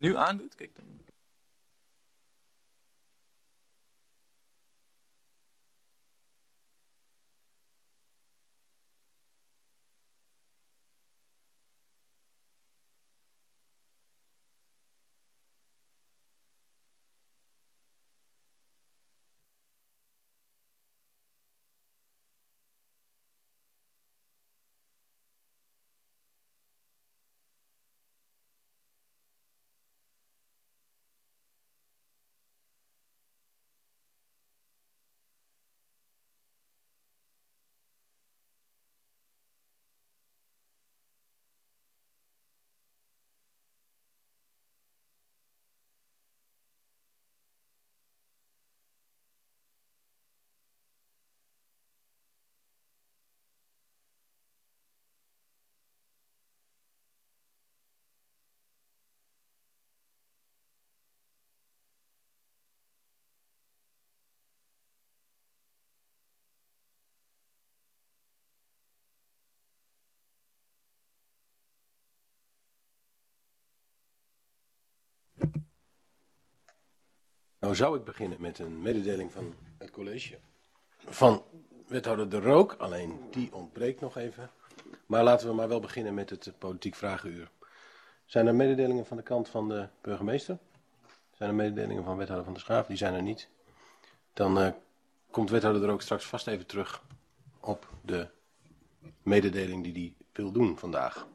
nu aandoet, kijk dan. Nou zou ik beginnen met een mededeling van het college. Van wethouder De Rook, alleen die ontbreekt nog even. Maar laten we maar wel beginnen met het politiek vragenuur. Zijn er mededelingen van de kant van de burgemeester? Zijn er mededelingen van wethouder Van der Schaaf? Die zijn er niet. Dan komt wethouder De Rook straks vast even terug op de mededeling die hij wil doen vandaag.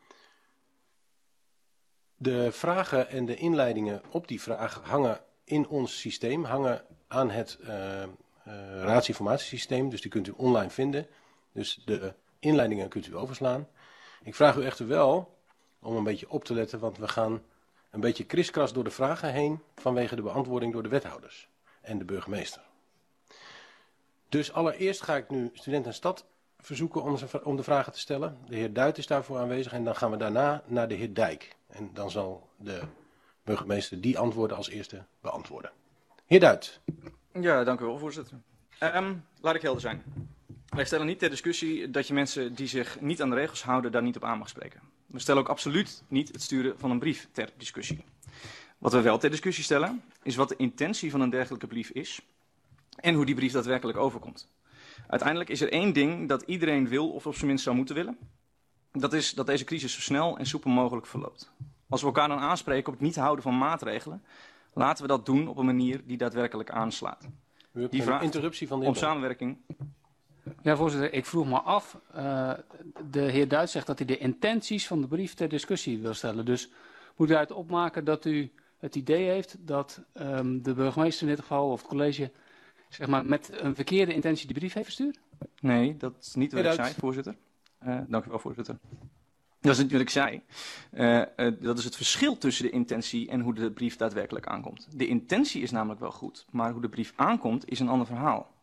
De vragen en de inleidingen op die vraag hangen in ons systeem, hangen aan het raadsinformatiesysteem, dus die kunt u online vinden. Dus de inleidingen kunt u overslaan. Ik vraag u echter wel om een beetje op te letten, want we gaan een beetje kriskras door de vragen heen vanwege de beantwoording door de wethouders en de burgemeester. Dus allereerst ga ik nu Student en Stad verzoeken om de vragen te stellen. De heer Duit is daarvoor aanwezig en dan gaan we daarna naar de heer Dijk. En dan zal de burgemeester die antwoorden als eerste beantwoorden. Heer Duit. Ja, dank u wel, voorzitter. Laat ik helder zijn. Wij stellen niet ter discussie dat je mensen die zich niet aan de regels houden daar niet op aan mag spreken. We stellen ook absoluut niet het sturen van een brief ter discussie. Wat we wel ter discussie stellen is wat de intentie van een dergelijke brief is en hoe die brief daadwerkelijk overkomt. Uiteindelijk is er één ding dat iedereen wil of op zijn minst zou moeten willen. Dat is dat deze crisis zo snel en soepel mogelijk verloopt. Als we elkaar dan aanspreken op het niet houden van maatregelen, laten we dat doen op een manier die daadwerkelijk aanslaat. U hebt Die een vraagt interruptie van de om heer samenwerking. Ja, voorzitter, ik vroeg me af. De heer Duits zegt dat hij de intenties van de brief ter discussie wil stellen. Dus moet u uit opmaken dat u het idee heeft dat de burgemeester in dit geval, of het college, zeg maar, met een verkeerde intentie de brief heeft verstuurd? Nee, dat is niet wat ik zei, voorzitter. Dank u wel, voorzitter. Dat is niet wat ik zei. Dat is het verschil tussen de intentie en hoe de brief daadwerkelijk aankomt. De intentie is namelijk wel goed, maar hoe de brief aankomt is een ander verhaal.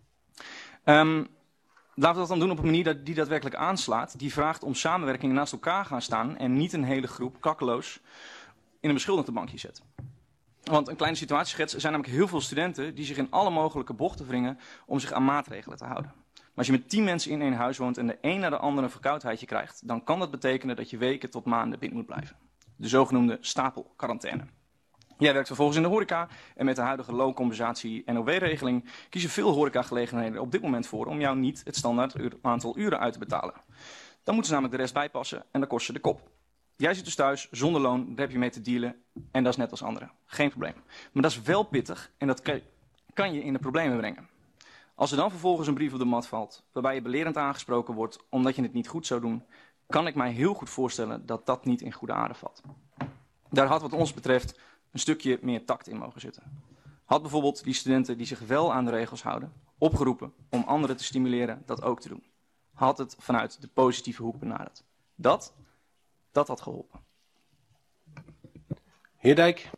Laten we dat dan doen op een manier die daadwerkelijk aanslaat. Die vraagt om samenwerking naast elkaar gaan staan en niet een hele groep kakkeloos in een beschuldigde bankje zet. Want een kleine situatieschets, er zijn namelijk heel veel studenten die zich in alle mogelijke bochten wringen om zich aan maatregelen te houden. Maar als je met 10 mensen in één huis woont en de een na de ander een verkoudheidje krijgt, dan kan dat betekenen dat je weken tot maanden binnen moet blijven. De zogenoemde stapelquarantaine. Jij werkt vervolgens in de horeca en met de huidige looncompensatie NOW-regeling kiezen veel horecagelegenheden op dit moment voor om jou niet het standaard aantal uren uit te betalen. Dan moeten ze namelijk de rest bijpassen en dan kost je de kop. Jij zit dus thuis zonder loon, daar heb je mee te dealen en dat is net als anderen. Geen probleem. Maar dat is wel pittig en dat kan je in de problemen brengen. Als er dan vervolgens een brief op de mat valt waarbij je belerend aangesproken wordt omdat je het niet goed zou doen, kan ik mij heel goed voorstellen dat dat niet in goede aarde valt. Daar had wat ons betreft een stukje meer tact in mogen zitten. Had bijvoorbeeld die studenten die zich wel aan de regels houden, opgeroepen om anderen te stimuleren dat ook te doen. Had het vanuit de positieve hoek benaderd. Dat had geholpen. Heer Dijk.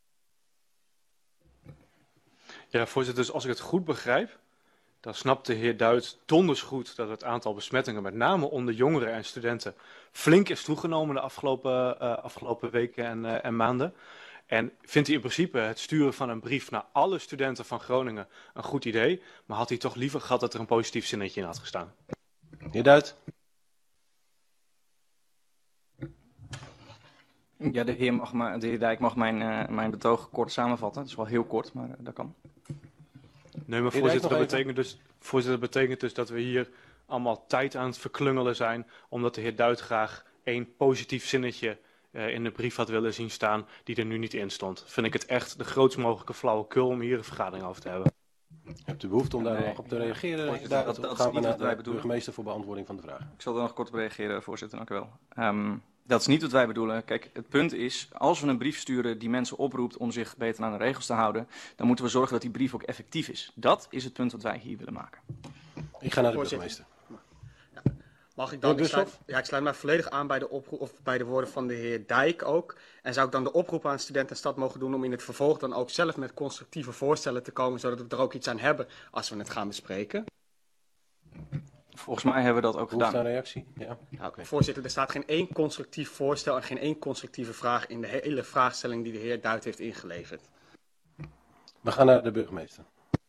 Ja, voorzitter, dus als ik het goed begrijp, dan snapt de heer Duits donders goed dat het aantal besmettingen, met name onder jongeren en studenten, flink is toegenomen de afgelopen weken en maanden. En vindt hij in principe het sturen van een brief naar alle studenten van Groningen een goed idee, maar had hij toch liever gehad dat er een positief zinnetje in had gestaan? Heer Duits. Ja, de heer Dijk mag mijn betoog kort samenvatten. Het is wel heel kort, maar dat kan. Nee, maar voorzitter, dat betekent dus dat we hier allemaal tijd aan het verklungelen zijn, omdat de heer Duit graag 1 positief zinnetje in de brief had willen zien staan, die er nu niet in stond. Vind ik het echt de grootst mogelijke flauwekul om hier een vergadering over te hebben. Hebt u behoefte om daar nog op te reageren? Voorzitter, dat is gaan niet we wat wij naar de bedoelen. burgemeester voor beantwoording van de vraag. Ik zal er nog kort op reageren, voorzitter. Dank u wel. Dat is niet wat wij bedoelen. Kijk, het punt is, als we een brief sturen die mensen oproept om zich beter aan de regels te houden, dan moeten we zorgen dat die brief ook effectief is. Dat is het punt wat wij hier willen maken. Ik ga naar de Voorzitter. burgemeester. Mag ik dan? Busshoff? Ik sluit mij volledig aan bij de oproep, of bij de woorden van de heer Dijk ook. En zou ik dan de oproep aan student en stad mogen doen om in het vervolg dan ook zelf met constructieve voorstellen te komen, zodat we er ook iets aan hebben als we het gaan bespreken? Volgens mij hebben we dat ook Behoefte aan gedaan. reactie? Ja. Nou, Oké. Voorzitter, er staat geen één constructief voorstel en geen één constructieve vraag in de hele vraagstelling die de heer Duit heeft ingeleverd. We gaan naar de burgemeester.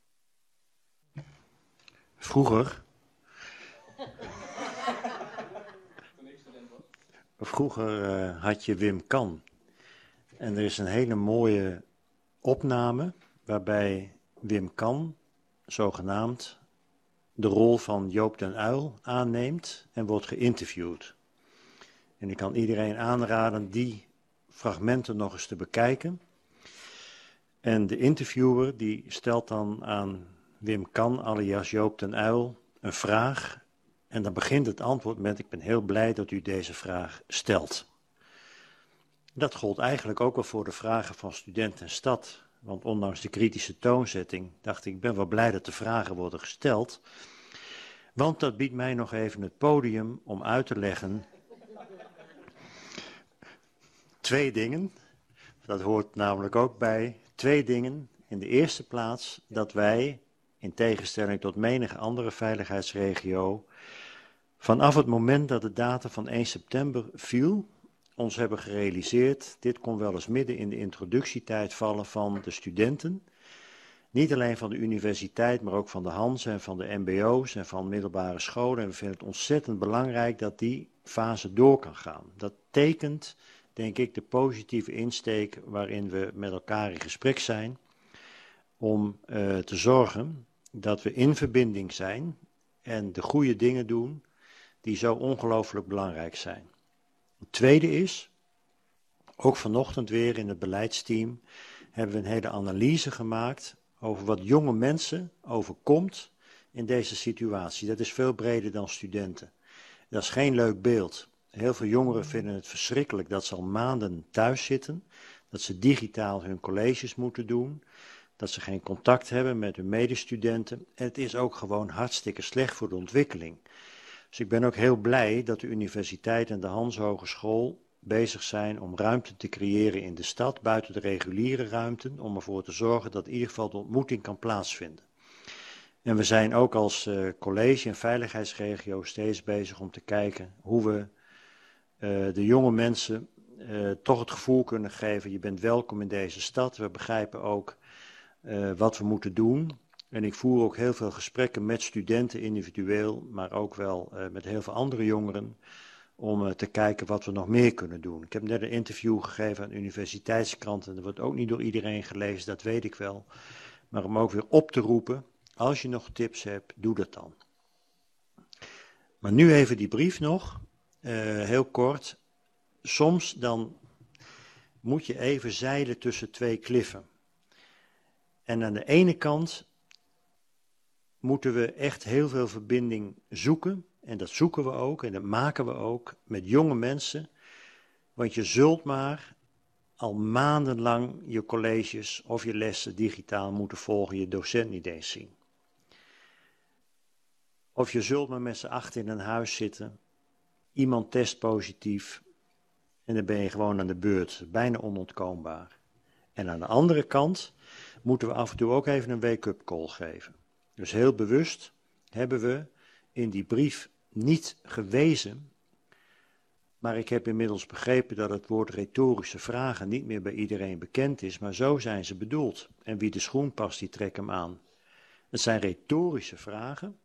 Vroeger had je Wim Kan. En er is een hele mooie opname waarbij Wim Kan, zogenaamd, de rol van Joop den Uyl aanneemt en wordt geïnterviewd. En ik kan iedereen aanraden die fragmenten nog eens te bekijken. En de interviewer die stelt dan aan Wim Kan, alias Joop den Uyl, een vraag. En dan begint het antwoord met: ik ben heel blij dat u deze vraag stelt. Dat gold eigenlijk ook wel voor de vragen van student en stad. Want ondanks de kritische toonzetting dacht ik ben wel blij dat de vragen worden gesteld. Want dat biedt mij nog even het podium om uit te leggen 2 dingen. Dat hoort namelijk ook bij 2 dingen. In de eerste plaats dat wij, in tegenstelling tot menige andere veiligheidsregio, vanaf het moment dat de datum van 1 september viel, ons hebben gerealiseerd, dit kon wel eens midden in de introductietijd vallen van de studenten. Niet alleen van de universiteit, maar ook van de Hans en van de mbo's en van middelbare scholen. En we vinden het ontzettend belangrijk dat die fase door kan gaan. Dat tekent, denk ik, de positieve insteek waarin we met elkaar in gesprek zijn, om te zorgen dat we in verbinding zijn en de goede dingen doen die zo ongelooflijk belangrijk zijn. Het tweede is, ook vanochtend weer in het beleidsteam hebben we een hele analyse gemaakt over wat jonge mensen overkomt in deze situatie. Dat is veel breder dan studenten. Dat is geen leuk beeld. Heel veel jongeren vinden het verschrikkelijk dat ze al maanden thuis zitten, dat ze digitaal hun colleges moeten doen, dat ze geen contact hebben met hun medestudenten. En het is ook gewoon hartstikke slecht voor de ontwikkeling. Dus ik ben ook heel blij dat de universiteit en de Hans Hogeschool bezig zijn om ruimte te creëren in de stad, buiten de reguliere ruimten, om ervoor te zorgen dat in ieder geval de ontmoeting kan plaatsvinden. En we zijn ook als college en veiligheidsregio steeds bezig om te kijken hoe we de jonge mensen toch het gevoel kunnen geven, je bent welkom in deze stad. We begrijpen ook wat we moeten doen. En ik voer ook heel veel gesprekken met studenten individueel, maar ook wel met heel veel andere jongeren, om te kijken wat we nog meer kunnen doen. Ik heb net een interview gegeven aan de Universiteitskrant en dat wordt ook niet door iedereen gelezen, dat weet ik wel. Maar om ook weer op te roepen, als je nog tips hebt, doe dat dan. Maar nu even die brief nog, heel kort. Soms dan moet je even zeilen tussen 2 kliffen. En aan de ene kant moeten we echt heel veel verbinding zoeken. En dat zoeken we ook en dat maken we ook met jonge mensen. Want je zult maar al maandenlang je colleges of je lessen digitaal moeten volgen, je docent niet eens zien. Of je zult maar met z'n 8 in een huis zitten, iemand test positief en dan ben je gewoon aan de beurt. Bijna onontkoombaar. En aan de andere kant moeten we af en toe ook even een wake-up call geven. Dus heel bewust hebben we in die brief niet gewezen, maar ik heb inmiddels begrepen dat het woord retorische vragen niet meer bij iedereen bekend is, maar zo zijn ze bedoeld. En wie de schoen past, die trekt hem aan. Het zijn retorische vragen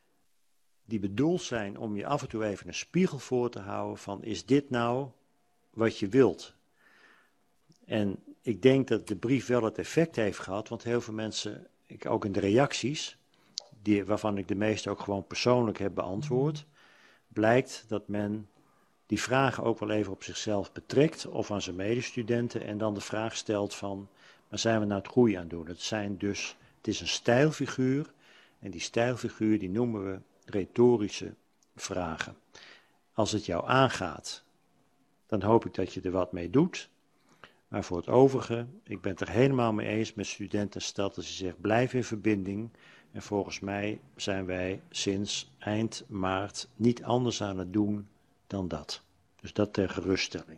die bedoeld zijn om je af en toe even een spiegel voor te houden van, is dit nou wat je wilt. En ik denk dat de brief wel het effect heeft gehad, want heel veel mensen, ook in de reacties, waarvan ik de meeste ook gewoon persoonlijk heb beantwoord, blijkt dat men die vragen ook wel even op zichzelf betrekt of aan zijn medestudenten en dan de vraag stelt van, maar zijn we nou het goede aan het doen? Het is een stijlfiguur en die stijlfiguur die noemen we retorische vragen. Als het jou aangaat, dan hoop ik dat je er wat mee doet. Maar voor het overige, ik ben het er helemaal mee eens met Studentenstad als je zegt blijf in verbinding. En volgens mij zijn wij sinds eind maart niet anders aan het doen dan dat. Dus dat ter geruststelling.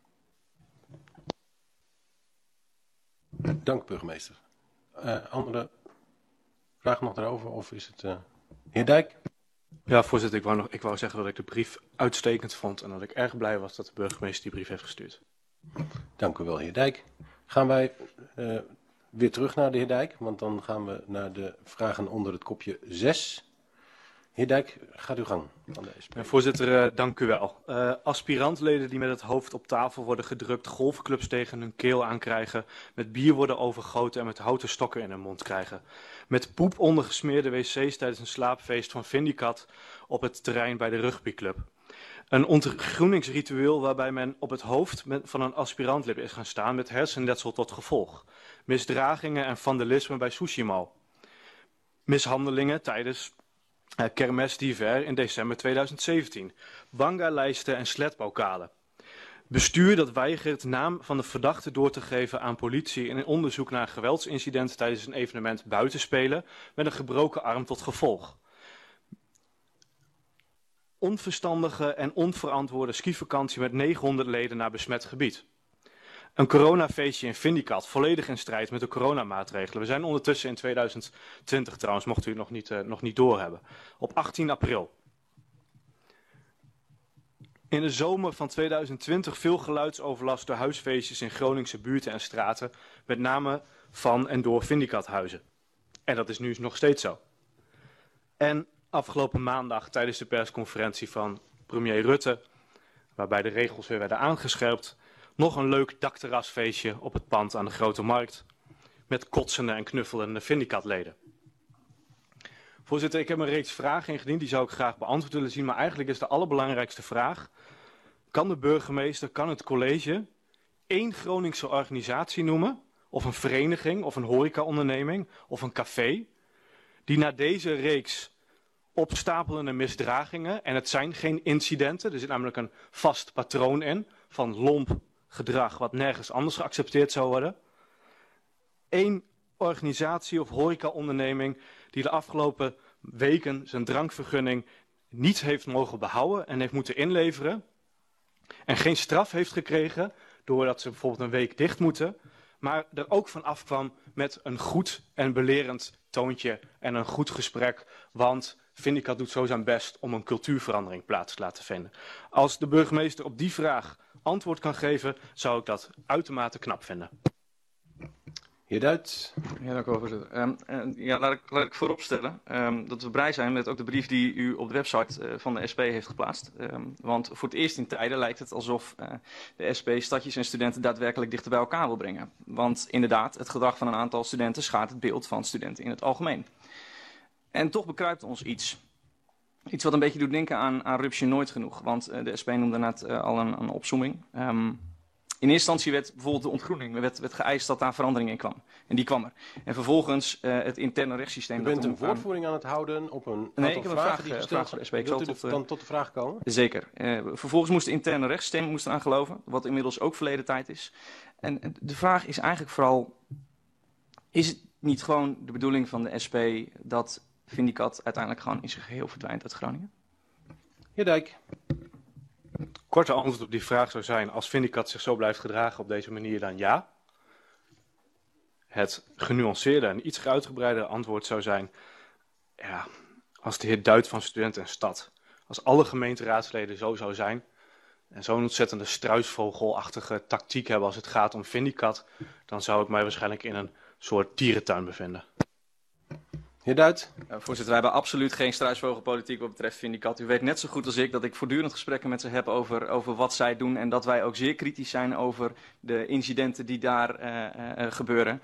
Dank, burgemeester. Andere vragen nog daarover? Of is het... Heer Dijk? Ja, voorzitter, ik wou zeggen dat ik de brief uitstekend vond en dat ik erg blij was dat de burgemeester die brief heeft gestuurd. Dank u wel, heer Dijk. Gaan wij weer terug naar de heer Dijk, want dan gaan we naar de vragen onder het kopje 6. Heer Dijk, gaat uw gang van de SP. Voorzitter, dank u wel. Aspirantleden die met het hoofd op tafel worden gedrukt, golfclubs tegen hun keel aankrijgen, met bier worden overgoten en met houten stokken in hun mond krijgen. Met poep ondergesmeerde wc's tijdens een slaapfeest van Vindicat op het terrein bij de rugbyclub. Een ontgroeningsritueel waarbij men op het hoofd van een aspirantlid is gaan staan met hersenletsel tot gevolg. Misdragingen en vandalisme bij Sushimo. Mishandelingen tijdens Kermes d'Hiver in december 2017. Banga-lijsten en sletbokalen. Bestuur dat weigert naam van de verdachte door te geven aan politie in een onderzoek naar een geweldsincident tijdens een evenement buitenspelen met een gebroken arm tot gevolg. Onverstandige en onverantwoorde skivakantie met 900 leden naar besmet gebied. Een coronafeestje in Vindicat, volledig in strijd met de coronamaatregelen. We zijn ondertussen in 2020 trouwens, mocht u het nog niet doorhebben. Op 18 april. In de zomer van 2020 veel geluidsoverlast door huisfeestjes in Groningse buurten en straten. Met name van en door Vindicathuizen. En dat is nu nog steeds zo. En afgelopen maandag tijdens de persconferentie van premier Rutte, waarbij de regels weer werden aangescherpt, nog een leuk dakterrasfeestje op het pand aan de Grote Markt, met kotsende en knuffelende Vindicatleden. Voorzitter, ik heb een reeks vragen ingediend, die zou ik graag beantwoord willen zien, maar eigenlijk is de allerbelangrijkste vraag: kan de burgemeester, kan het college één Groningse organisatie noemen, of een vereniging, of een horecaonderneming, of een café, die na deze reeks opstapelende misdragingen, en het zijn geen incidenten, er zit namelijk een vast patroon in van lomp gedrag wat nergens anders geaccepteerd zou worden. Eén organisatie of horecaonderneming die de afgelopen weken zijn drankvergunning niet heeft mogen behouden en heeft moeten inleveren en geen straf heeft gekregen doordat ze bijvoorbeeld een week dicht moeten, maar er ook van afkwam met een goed en belerend toontje en een goed gesprek, want Vindicat doet zo zijn best om een cultuurverandering plaats te laten vinden. Als de burgemeester op die vraag antwoord kan geven, zou ik dat uitermate knap vinden. Heer Duits. Ja, dank u wel, voorzitter. Laat ik vooropstellen dat we blij zijn met ook de brief die u op de website van de SP heeft geplaatst. Want voor het eerst in tijden lijkt het alsof de SP stadjes en studenten daadwerkelijk dichter bij elkaar wil brengen. Want inderdaad, het gedrag van een aantal studenten schaadt het beeld van studenten in het algemeen. En toch bekruipt ons iets. Iets wat een beetje doet denken aan Rupsje Nooit Genoeg. Want de SP noemde net al een opsomming. In eerste instantie werd bijvoorbeeld de ontgroening werd geëist dat daar verandering in kwam. En die kwam er. En vervolgens het interne rechtssysteem. U bent een woordvoering aan het houden op een aantal vragen die gesteld zijn. Wilt u dan tot de vraag komen? Zeker. Vervolgens moest het interne rechtssysteem eraan geloven. Wat inmiddels ook verleden tijd is. En de vraag is eigenlijk vooral: is het niet gewoon de bedoeling van de SP dat Vindicat uiteindelijk gewoon in zijn geheel verdwijnt uit Groningen? Heer Dijk. Korte antwoord op die vraag zou zijn: als Vindicat zich zo blijft gedragen op deze manier, dan ja. Het genuanceerde en iets uitgebreide antwoord zou zijn: ja, als de heer Duit van Studenten en Stad, als alle gemeenteraadsleden zo zou zijn en zo'n ontzettende struisvogelachtige tactiek hebben als het gaat om Vindicat, dan zou ik mij waarschijnlijk in een soort dierentuin bevinden. Heer Duit? Voorzitter, wij hebben absoluut geen struisvogelpolitiek wat betreft Vindicat. U weet net zo goed als ik dat ik voortdurend gesprekken met ze heb over wat zij doen. En dat wij ook zeer kritisch zijn over de incidenten die daar gebeuren.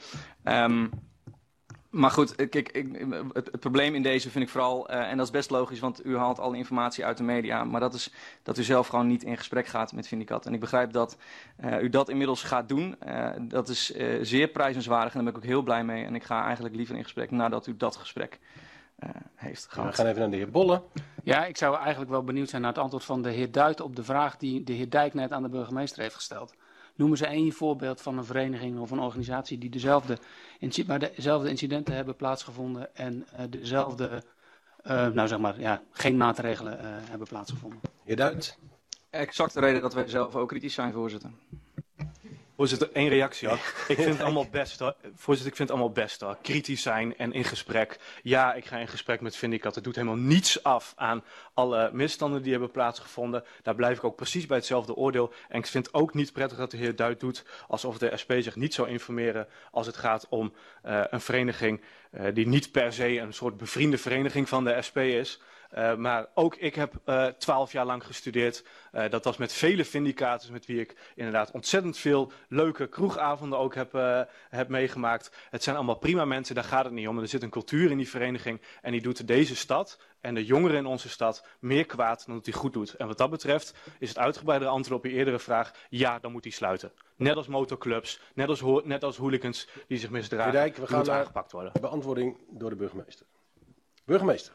Maar goed, kijk, het probleem in deze vind ik vooral, en dat is best logisch, want u haalt alle informatie uit de media, maar dat is dat u zelf gewoon niet in gesprek gaat met Vindicat. En ik begrijp dat u dat inmiddels gaat doen. Dat is zeer prijzenswaardig en daar ben ik ook heel blij mee. En ik ga eigenlijk liever in gesprek nadat u dat gesprek heeft gehad. We gaan even naar de heer Bolle. Ja, ik zou eigenlijk wel benieuwd zijn naar het antwoord van de heer Duit op de vraag die de heer Dijk net aan de burgemeester heeft gesteld. Noemen ze één voorbeeld van een vereniging of een organisatie die waar dezelfde incidenten hebben plaatsgevonden en dezelfde, geen maatregelen hebben plaatsgevonden. Heer Duit? Exact de reden dat wij zelf ook kritisch zijn, voorzitter. Voorzitter, één reactie. Ja. Ik vind het allemaal best. Voorzitter, ik vind het allemaal best. Kritisch zijn en in gesprek. Ja, ik ga in gesprek met Vindicat. Het doet helemaal niets af aan alle misstanden die hebben plaatsgevonden. Daar blijf ik ook precies bij hetzelfde oordeel. En ik vind ook niet prettig dat de heer Duit doet alsof de SP zich niet zou informeren als het gaat om een vereniging die niet per se een soort bevriende vereniging van de SP is. Maar ook ik heb 12 jaar lang gestudeerd. Dat was met vele vindicators met wie ik inderdaad ontzettend veel leuke kroegavonden ook heb meegemaakt. Het zijn allemaal prima mensen, daar gaat het niet om. Er zit een cultuur in die vereniging en die doet deze stad en de jongeren in onze stad meer kwaad dan dat hij goed doet. En wat dat betreft is het uitgebreidere antwoord op uw eerdere vraag, ja, dan moet hij sluiten. Net als motorclubs, net als hooligans die zich misdragen, Heer Dijk, we gaan aangepakt worden. Beantwoording door de burgemeester. Burgemeester.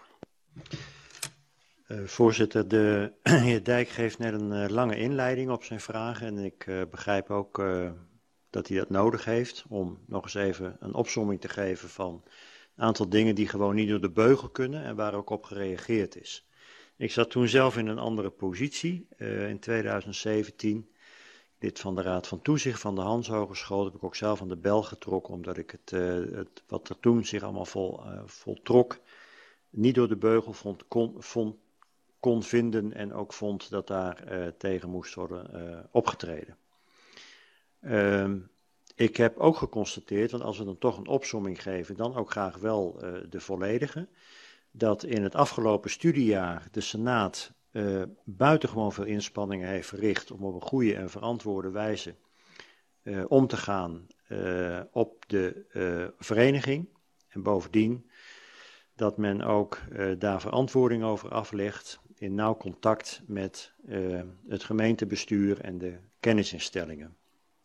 Voorzitter, de heer Dijk geeft net een lange inleiding op zijn vragen en ik begrijp ook dat hij dat nodig heeft om nog eens even een opsomming te geven van een aantal dingen die gewoon niet door de beugel kunnen en waar ook op gereageerd is. Ik zat toen zelf in een andere positie, in 2017, lid van de Raad van Toezicht van de Hans Hogeschool, heb ik ook zelf aan de bel getrokken omdat ik het wat er toen zich allemaal voltrok, niet door de beugel kon vinden en ook vond dat daar tegen moest worden opgetreden. Ik heb ook geconstateerd, want als we dan toch een opsomming geven, dan ook graag wel de volledige, dat in het afgelopen studiejaar de Senaat buitengewoon veel inspanningen heeft verricht om op een goede en verantwoorde wijze om te gaan op de vereniging. En bovendien dat men ook daar verantwoording over aflegt in nauw contact met het gemeentebestuur en de kennisinstellingen.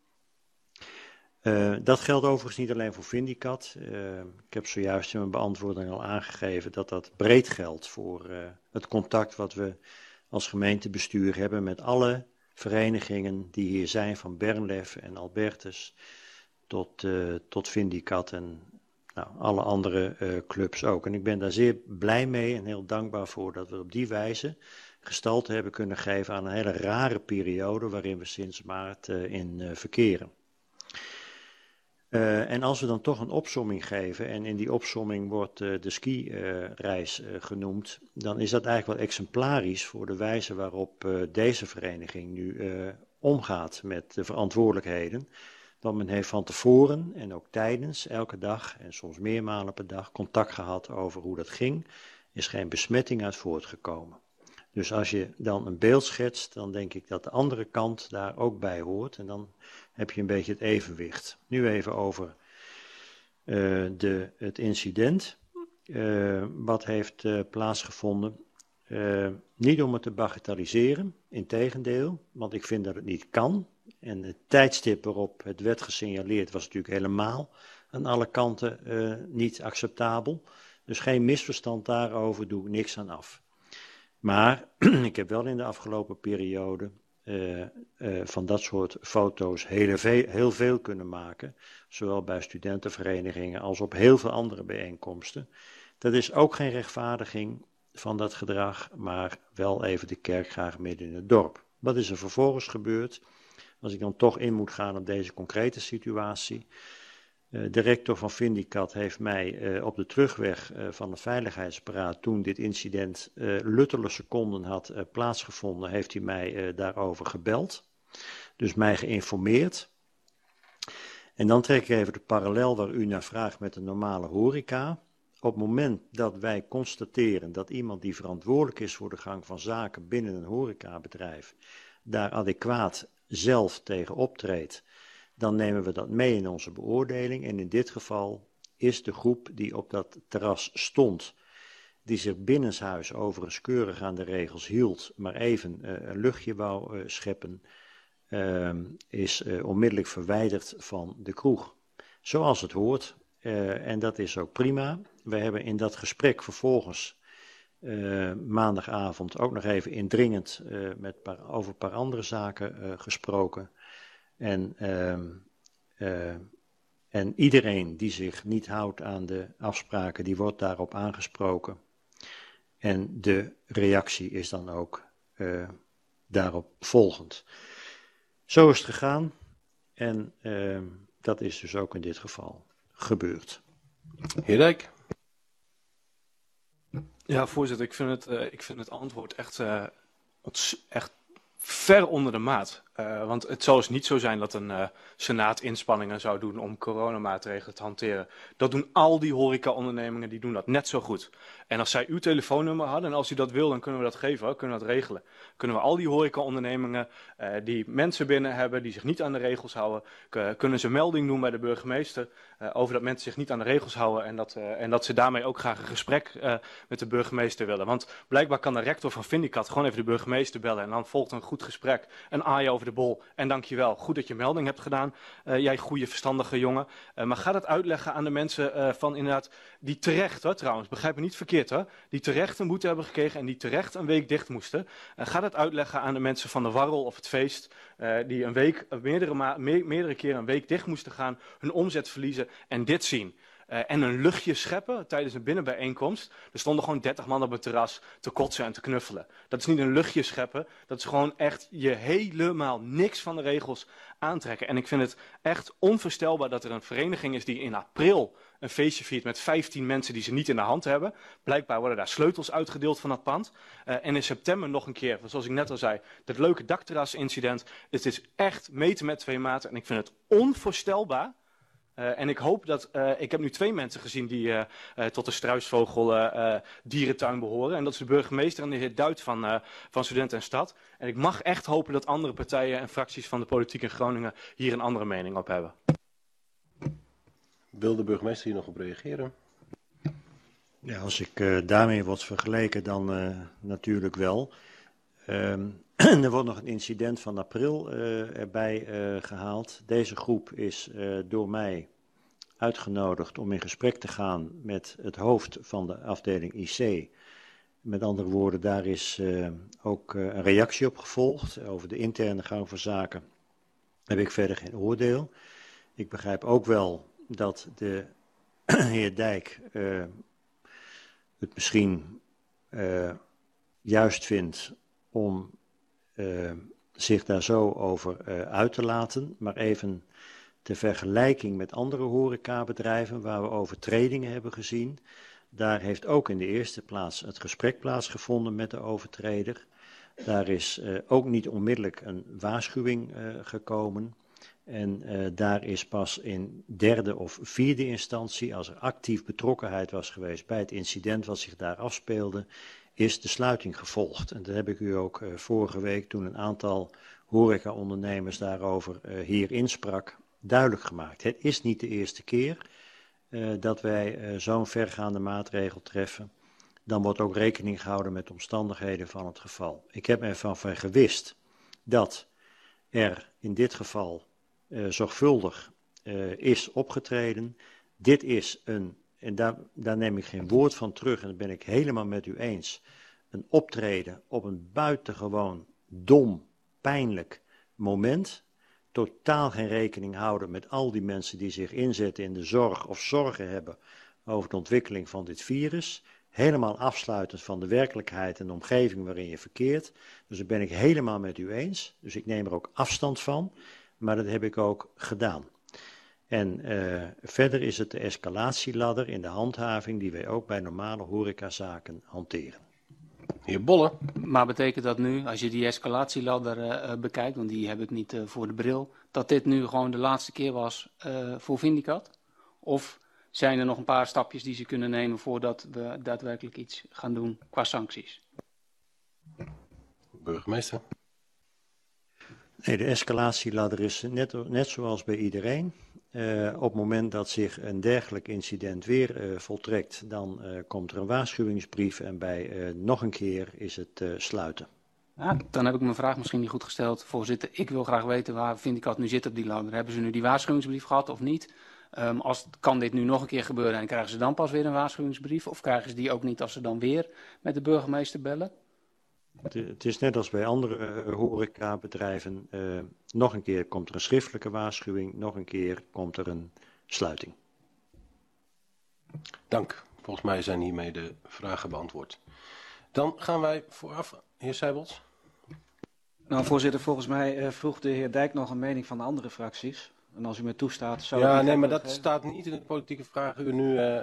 Dat geldt overigens niet alleen voor Vindicat. Ik heb zojuist in mijn beantwoording al aangegeven dat dat breed geldt voor het contact wat we als gemeentebestuur hebben met alle verenigingen die hier zijn, van Bernlef en Albertus tot Vindicat en alle andere clubs ook. En ik ben daar zeer blij mee en heel dankbaar voor dat we op die wijze gestalte hebben kunnen geven aan een hele rare periode waarin we sinds maart in verkeren. En als we dan toch een opsomming geven, en in die opsomming wordt de skireis genoemd, dan is dat eigenlijk wel exemplarisch voor de wijze waarop deze vereniging nu omgaat met de verantwoordelijkheden. Want men heeft van tevoren en ook tijdens elke dag en soms meermalen per dag contact gehad over hoe dat ging. Is geen besmetting uit voortgekomen. Dus als je dan een beeld schetst, dan denk ik dat de andere kant daar ook bij hoort. En dan heb je een beetje het evenwicht. Nu even over het incident. Wat heeft plaatsgevonden. Niet om het te bagatelliseren, integendeel, want ik vind dat het niet kan. En het tijdstip waarop het werd gesignaleerd was natuurlijk helemaal aan alle kanten niet acceptabel. Dus geen misverstand daarover, doe ik niks aan af. Maar ik heb wel in de afgelopen periode van dat soort foto's heel veel kunnen maken. Zowel bij studentenverenigingen als op heel veel andere bijeenkomsten. Dat is ook geen rechtvaardiging van dat gedrag, maar wel even de kerk graag midden in het dorp. Wat is er vervolgens gebeurd? Als ik dan toch in moet gaan op deze concrete situatie. De rector van Vindicat heeft mij op de terugweg van het veiligheidsberaad, toen dit incident luttele seconden had plaatsgevonden, heeft hij mij daarover gebeld. Dus mij geïnformeerd. En dan trek ik even de parallel waar u naar vraagt met de normale horeca. op het moment dat wij constateren dat iemand die verantwoordelijk is voor de gang van zaken binnen een horecabedrijf daar adequaat zelf tegen optreedt, dan nemen we dat mee in onze beoordeling. En in dit geval is de groep die op dat terras stond, die zich binnenshuis overigens keurig aan de regels hield, maar even een luchtje wou scheppen, is onmiddellijk verwijderd van de kroeg. Zoals het hoort. En dat is ook prima. We hebben in dat gesprek vervolgens maandagavond ook nog even indringend over een paar andere zaken gesproken. En iedereen die zich niet houdt aan de afspraken, die wordt daarop aangesproken. En de reactie is dan ook daarop volgend. Zo is het gegaan en dat is dus ook in dit geval gebeurd. Heer Dijk. Ja, voorzitter, ik vind het antwoord echt ver onder de maat. Want het zal dus niet zo zijn dat een senaat inspanningen zou doen om coronamaatregelen te hanteren. Dat doen al die horecaondernemingen, die doen dat net zo goed. En als zij uw telefoonnummer hadden en als u dat wil, dan kunnen we dat geven, kunnen we dat regelen. Kunnen we al die horecaondernemingen die mensen binnen hebben, die zich niet aan de regels houden, kunnen ze melding doen bij de burgemeester over dat mensen zich niet aan de regels houden en dat ze daarmee ook graag een gesprek met de burgemeester willen. Want blijkbaar kan de rector van Vindicat gewoon even de burgemeester bellen en dan volgt een goed gesprek. Een aai over de bol en dankjewel. Goed dat je melding hebt gedaan. Jij goede verstandige jongen. Maar ga dat uitleggen aan de mensen van inderdaad, die terecht hoor, trouwens, begrijp me niet verkeerd hoor, die terecht een boete hebben gekregen en die terecht een week dicht moesten. Ga dat uitleggen aan de mensen van de warrel of het feest, die een week, meerdere keren een week dicht moesten gaan, hun omzet verliezen en dit zien. En een luchtje scheppen tijdens een binnenbijeenkomst. Er stonden gewoon 30 man op het terras te kotsen en te knuffelen. Dat is niet een luchtje scheppen. Dat is gewoon echt je helemaal niks van de regels aantrekken. En ik vind het echt onvoorstelbaar dat er een vereniging is die in april een feestje viert met 15 mensen die ze niet in de hand hebben. Blijkbaar worden daar sleutels uitgedeeld van dat pand. En in september nog een keer, zoals ik net al zei, dat leuke dakterras-incident. Het is echt meten met 2 maten en ik vind het onvoorstelbaar. En ik hoop dat, ik heb nu 2 mensen gezien die tot de struisvogel dierentuin behoren. En dat is de burgemeester en de heer Duit van Student en Stad. En ik mag echt hopen dat andere partijen en fracties van de politiek in Groningen hier een andere mening op hebben. Wil de burgemeester hier nog op reageren? Ja, als ik daarmee word vergeleken, dan natuurlijk wel. Er wordt nog een incident van april erbij gehaald. Deze groep is door mij uitgenodigd om in gesprek te gaan met het hoofd van de afdeling IC. Met andere woorden, daar is ook een reactie op gevolgd. Over de interne gang van zaken heb ik verder geen oordeel. Ik begrijp ook wel dat de heer Dijk het misschien juist vindt om zich daar zo over uit te laten, maar even ter vergelijking met andere horecabedrijven waar we overtredingen hebben gezien, daar heeft ook in de eerste plaats het gesprek plaatsgevonden met de overtreder. Daar is ook niet onmiddellijk een waarschuwing gekomen en daar is pas in 3e of 4e instantie, als er actief betrokkenheid was geweest bij het incident wat zich daar afspeelde, is de sluiting gevolgd. En dat heb ik u ook vorige week, toen een aantal horecaondernemers daarover hier insprak, duidelijk gemaakt. Het is niet de eerste keer dat wij zo'n vergaande maatregel treffen. Dan wordt ook rekening gehouden met de omstandigheden van het geval. Ik heb ervan vergewist dat er in dit geval zorgvuldig is opgetreden. Dit is een, en daar neem ik geen woord van terug en dat ben ik helemaal met u eens, een optreden op een buitengewoon dom, pijnlijk moment. Totaal geen rekening houden met al die mensen die zich inzetten in de zorg of zorgen hebben over de ontwikkeling van dit virus. Helemaal afsluitend van de werkelijkheid en de omgeving waarin je verkeert. Dus dat ben ik helemaal met u eens. Dus ik neem er ook afstand van, maar dat heb ik ook gedaan. En verder is het de escalatieladder in de handhaving die wij ook bij normale horecazaken hanteren. Heer Bolle. Maar betekent dat nu, als je die escalatieladder bekijkt, want die heb ik niet voor de bril, dat dit nu gewoon de laatste keer was voor Vindicat? Of zijn er nog een paar stapjes die ze kunnen nemen voordat we daadwerkelijk iets gaan doen qua sancties? Burgemeester. Nee, de escalatieladder is net zoals bij iedereen. Op het moment dat zich een dergelijk incident weer voltrekt, dan komt er een waarschuwingsbrief en bij nog een keer is het sluiten. Ja, dan heb ik mijn vraag misschien niet goed gesteld. Voorzitter, ik wil graag weten waar Vindicat nu zit op die ladder. Hebben ze nu die waarschuwingsbrief gehad of niet? Kan dit nu nog een keer gebeuren en krijgen ze dan pas weer een waarschuwingsbrief? Of krijgen ze die ook niet als ze dan weer met de burgemeester bellen? Het is net als bij andere horecabedrijven. Nog een keer komt er een schriftelijke waarschuwing, nog een keer komt er een sluiting. Dank. Volgens mij zijn hiermee de vragen beantwoord. Dan gaan wij vooraf, heer Seibels. Nou, voorzitter, volgens mij vroeg de heer Dijk nog een mening van de andere fracties. En als u me toestaat, zou Ja, ik... nee, maar dat staat niet in het politieke vragenuur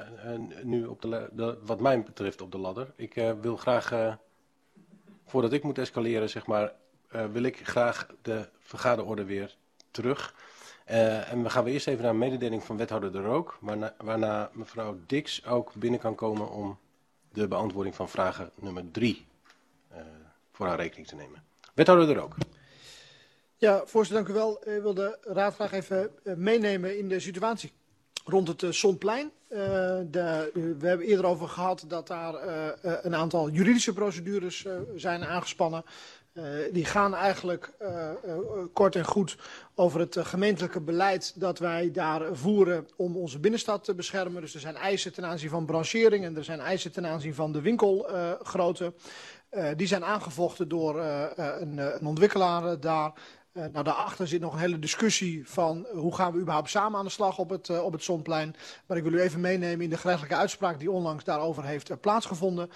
nu op wat mij betreft op de ladder. Ik wil graag, voordat ik moet escaleren, zeg maar, wil ik graag de vergaderorde weer terug. En we gaan eerst even naar een mededeling van wethouder De Rook, waarna mevrouw Dix ook binnen kan komen om de beantwoording van vragen nummer 3 voor haar rekening te nemen. Wethouder De Rook. Ja, voorzitter, dank u wel. Ik wil de raad graag even meenemen in de situatie rond het Sonplein. We hebben eerder over gehad dat daar een aantal juridische procedures zijn aangespannen. Die gaan eigenlijk kort en goed over het gemeentelijke beleid dat wij daar voeren om onze binnenstad te beschermen. Dus er zijn eisen ten aanzien van branchering en er zijn eisen ten aanzien van de winkelgrootte. Die zijn aangevochten door een ontwikkelaar daar. Nou, daarachter zit nog een hele discussie van hoe gaan we überhaupt samen aan de slag op het Sonplein. Maar ik wil u even meenemen in de gerechtelijke uitspraak die onlangs daarover heeft plaatsgevonden.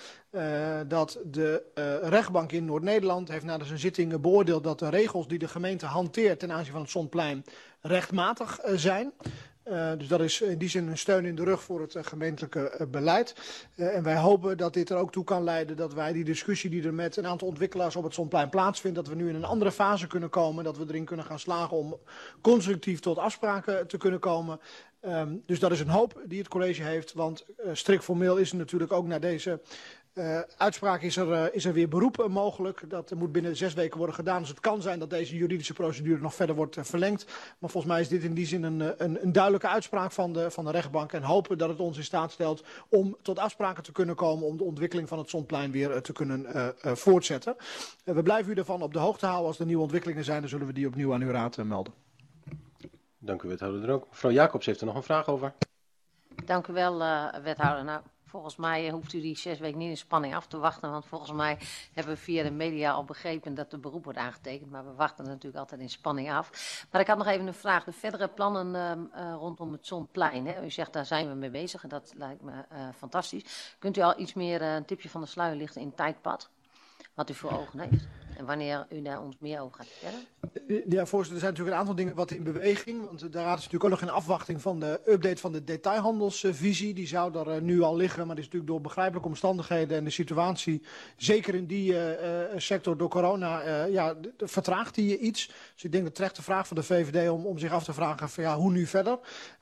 Dat de rechtbank in Noord-Nederland heeft na zijn zitting beoordeeld dat de regels die de gemeente hanteert ten aanzien van het Sonplein rechtmatig zijn. Dus dat is in die zin een steun in de rug voor het gemeentelijke beleid. En wij hopen dat dit er ook toe kan leiden dat wij die discussie die er met een aantal ontwikkelaars op het Sonplein plaatsvindt, dat we nu in een andere fase kunnen komen. Dat we erin kunnen gaan slagen om constructief tot afspraken te kunnen komen. Dus dat is een hoop die het college heeft. Want strikt formeel is er natuurlijk ook naar deze uitspraak is er weer beroep mogelijk. Dat moet binnen 6 weken worden gedaan. Dus het kan zijn dat deze juridische procedure nog verder wordt verlengd. Maar volgens mij is dit in die zin een duidelijke uitspraak van de rechtbank. En hopen dat het ons in staat stelt om tot afspraken te kunnen komen. Om de ontwikkeling van het Sonplein weer te kunnen voortzetten. We blijven u ervan op de hoogte houden. Als er nieuwe ontwikkelingen zijn, dan zullen we die opnieuw aan uw raad melden. Dank u, wethouder Er ook. Mevrouw Jacobs heeft er nog een vraag over. Dank u wel, wethouder. Nou, volgens mij hoeft u die 6 weken niet in spanning af te wachten. Want volgens mij hebben we via de media al begrepen dat de beroep wordt aangetekend. Maar we wachten natuurlijk altijd in spanning af. Maar ik had nog even een vraag. De verdere plannen rondom het Sonplein. Hè? U zegt daar zijn we mee bezig en dat lijkt me fantastisch. Kunt u al iets meer een tipje van de sluier lichten in het tijdpad? Wat u voor ogen heeft. En wanneer u daar ons meer over gaat vertellen? Ja, voorzitter, er zijn natuurlijk een aantal dingen wat in beweging. Want de raad is natuurlijk ook nog in afwachting van de update van de detailhandelsvisie. Die zou er nu al liggen, maar die is natuurlijk door begrijpelijke omstandigheden en de situatie, zeker in die sector door corona, vertraagt die iets. Dus ik denk dat terecht de vraag van de VVD om zich af te vragen van ja, hoe nu verder.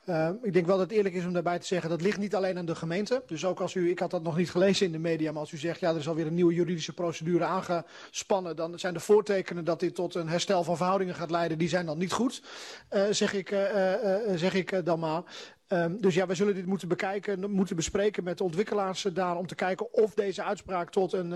Ik denk wel dat het eerlijk is om daarbij te zeggen, dat ligt niet alleen aan de gemeente. Dus ook als u, ik had dat nog niet gelezen in de media, maar als u zegt, ja, er is alweer een nieuwe juridische procedure aangespannen, dan zijn de voortekenen dat dit tot een herstel van verhoudingen gaat leiden, die zijn dan niet goed, zeg ik dan maar. Dus ja, wij zullen dit moeten bekijken, moeten bespreken met de ontwikkelaars daar om te kijken of deze uitspraak tot een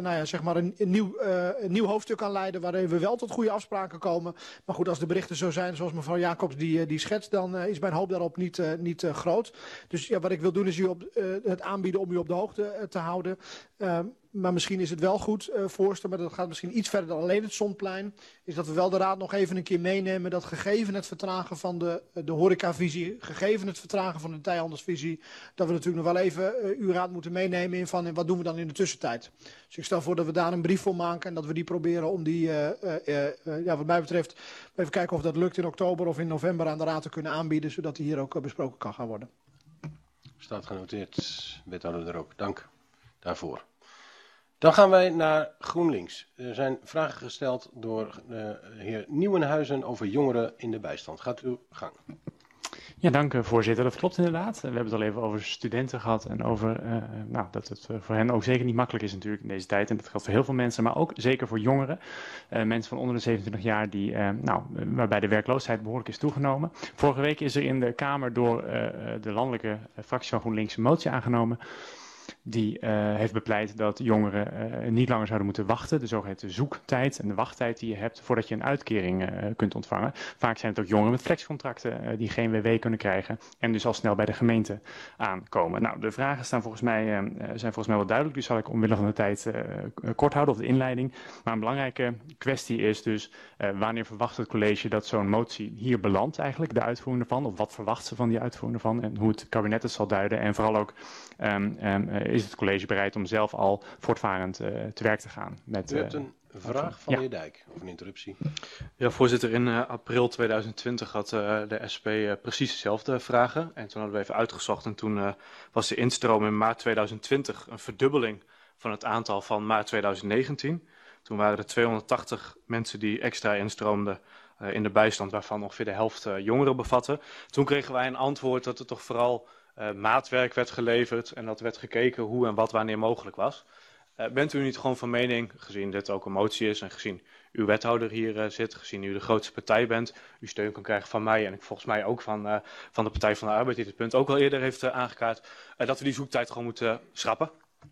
nieuw hoofdstuk kan leiden waarin we wel tot goede afspraken komen. Maar goed, als de berichten zo zijn zoals mevrouw Jacobs die schetst, dan is mijn hoop daarop niet groot. Dus ja, wat ik wil doen is u het aanbieden om u op de hoogte te houden. Maar misschien is het wel goed, voorstel, maar dat gaat misschien iets verder dan alleen het Sonplein, is dat we wel de raad nog even een keer meenemen dat gegeven het vertragen van de horecavisie, gegeven het vertragen van de detailhandelsvisie, dat we natuurlijk nog wel even uw raad moeten meenemen in van wat doen we dan in de tussentijd. Dus ik stel voor dat we daar een brief voor maken en dat we die proberen om die, wat mij betreft, even kijken of dat lukt in oktober of in november aan de raad te kunnen aanbieden, zodat die hier ook besproken kan gaan worden. Staat genoteerd, wethouder Er ook. Dank daarvoor. Dan gaan wij naar GroenLinks. Er zijn vragen gesteld door de heer Nieuwenhuizen over jongeren in de bijstand. Gaat uw gang. Ja, dank voorzitter. Dat klopt inderdaad. We hebben het al even over studenten gehad en over dat het voor hen ook zeker niet makkelijk is natuurlijk in deze tijd. En dat geldt voor heel veel mensen, maar ook zeker voor jongeren. Mensen van onder de 27 jaar waarbij de werkloosheid behoorlijk is toegenomen. Vorige week is er in de Kamer door de landelijke fractie van GroenLinks een motie aangenomen. Die heeft bepleit dat jongeren niet langer zouden moeten wachten. De zogeheten zoektijd en de wachttijd die je hebt voordat je een uitkering kunt ontvangen. Vaak zijn het ook jongeren met flexcontracten die geen WW kunnen krijgen. En dus al snel bij de gemeente aankomen. Nou, de vragen zijn volgens mij wel duidelijk. Die zal ik omwille van de tijd kort houden, of de inleiding. Maar een belangrijke kwestie is dus wanneer verwacht het college dat zo'n motie hier belandt eigenlijk. De uitvoering ervan. Of wat verwacht ze van die uitvoering ervan. En hoe het kabinet het zal duiden. En vooral ook is het college bereid om zelf al voortvarend te werk te gaan. U hebt een vraag van de heer Dijk, of een interruptie. Ja, voorzitter, in april 2020 had de SP precies dezelfde vragen. En toen hadden we even uitgezocht en toen was de instroom in maart 2020 een verdubbeling van het aantal van maart 2019. Toen waren er 280 mensen die extra instroomden in de bijstand, waarvan ongeveer de helft jongeren bevatten. Toen kregen wij een antwoord dat er toch vooral maatwerk werd geleverd en dat werd gekeken hoe en wat wanneer mogelijk was. Bent u niet gewoon van mening, gezien dit ook een motie is en gezien uw wethouder hier zit, gezien u de grootste partij bent, u steun kan krijgen van mij en volgens mij ook van de Partij van de Arbeid, die dit punt ook al eerder heeft aangekaart, dat we die zoektijd gewoon moeten schrappen?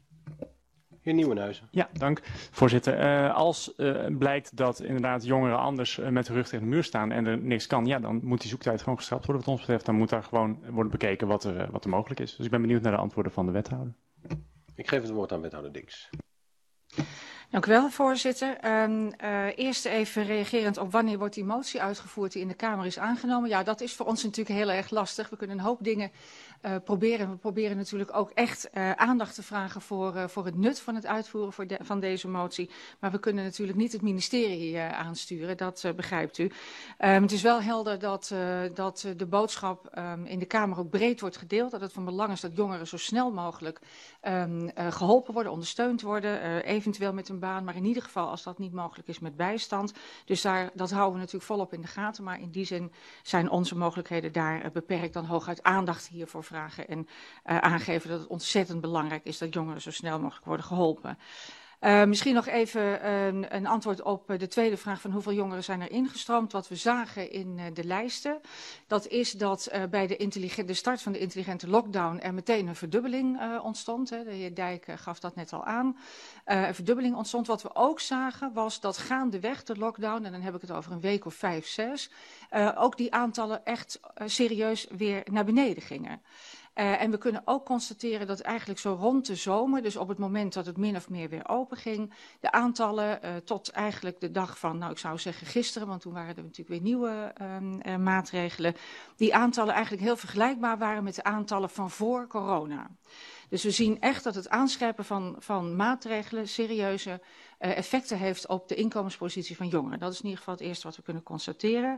Heer Nieuwenhuizen. Ja, dank voorzitter. Als blijkt dat inderdaad jongeren anders met de rug tegen de muur staan en er niks kan, ja, dan moet die zoektijd gewoon geschrapt worden wat ons betreft. Dan moet daar gewoon worden bekeken wat er mogelijk is. Dus ik ben benieuwd naar de antwoorden van de wethouder. Ik geef het woord aan wethouder Dix. Dank u wel, voorzitter. Eerst even reagerend op wanneer wordt die motie uitgevoerd die in de Kamer is aangenomen. Ja, dat is voor ons natuurlijk heel erg lastig. We kunnen een hoop dingen proberen. We proberen natuurlijk ook echt aandacht te vragen voor het nut van het uitvoeren van deze motie. Maar we kunnen natuurlijk niet het ministerie aansturen, dat begrijpt u. Het is wel helder dat de boodschap in de Kamer ook breed wordt gedeeld. Dat het van belang is dat jongeren zo snel mogelijk geholpen worden, ondersteund worden, eventueel met een baan, maar in ieder geval als dat niet mogelijk is met bijstand. Dus dat houden we natuurlijk volop in de gaten, maar in die zin zijn onze mogelijkheden daar beperkt. Dan hooguit aandacht hiervoor vragen en aangeven dat het ontzettend belangrijk is dat jongeren zo snel mogelijk worden geholpen. Misschien nog even een antwoord op de tweede vraag van hoeveel jongeren zijn er ingestroomd. Wat we zagen in de lijsten, dat is dat bij de start van de intelligente lockdown er meteen een verdubbeling ontstond. Hè. De heer Dijk gaf dat net al aan. Een verdubbeling ontstond. Wat we ook zagen was dat gaandeweg de lockdown, en dan heb ik het over een week of 5, 6, ook die aantallen echt serieus weer naar beneden gingen. En we kunnen ook constateren dat eigenlijk zo rond de zomer, dus op het moment dat het min of meer weer open ging, de aantallen tot eigenlijk de dag van, nou ik zou zeggen gisteren, want toen waren er natuurlijk weer nieuwe maatregelen, die aantallen eigenlijk heel vergelijkbaar waren met de aantallen van voor corona. Dus we zien echt dat het aanscherpen van maatregelen serieuze effecten heeft op de inkomenspositie van jongeren. Dat is in ieder geval het eerste wat we kunnen constateren.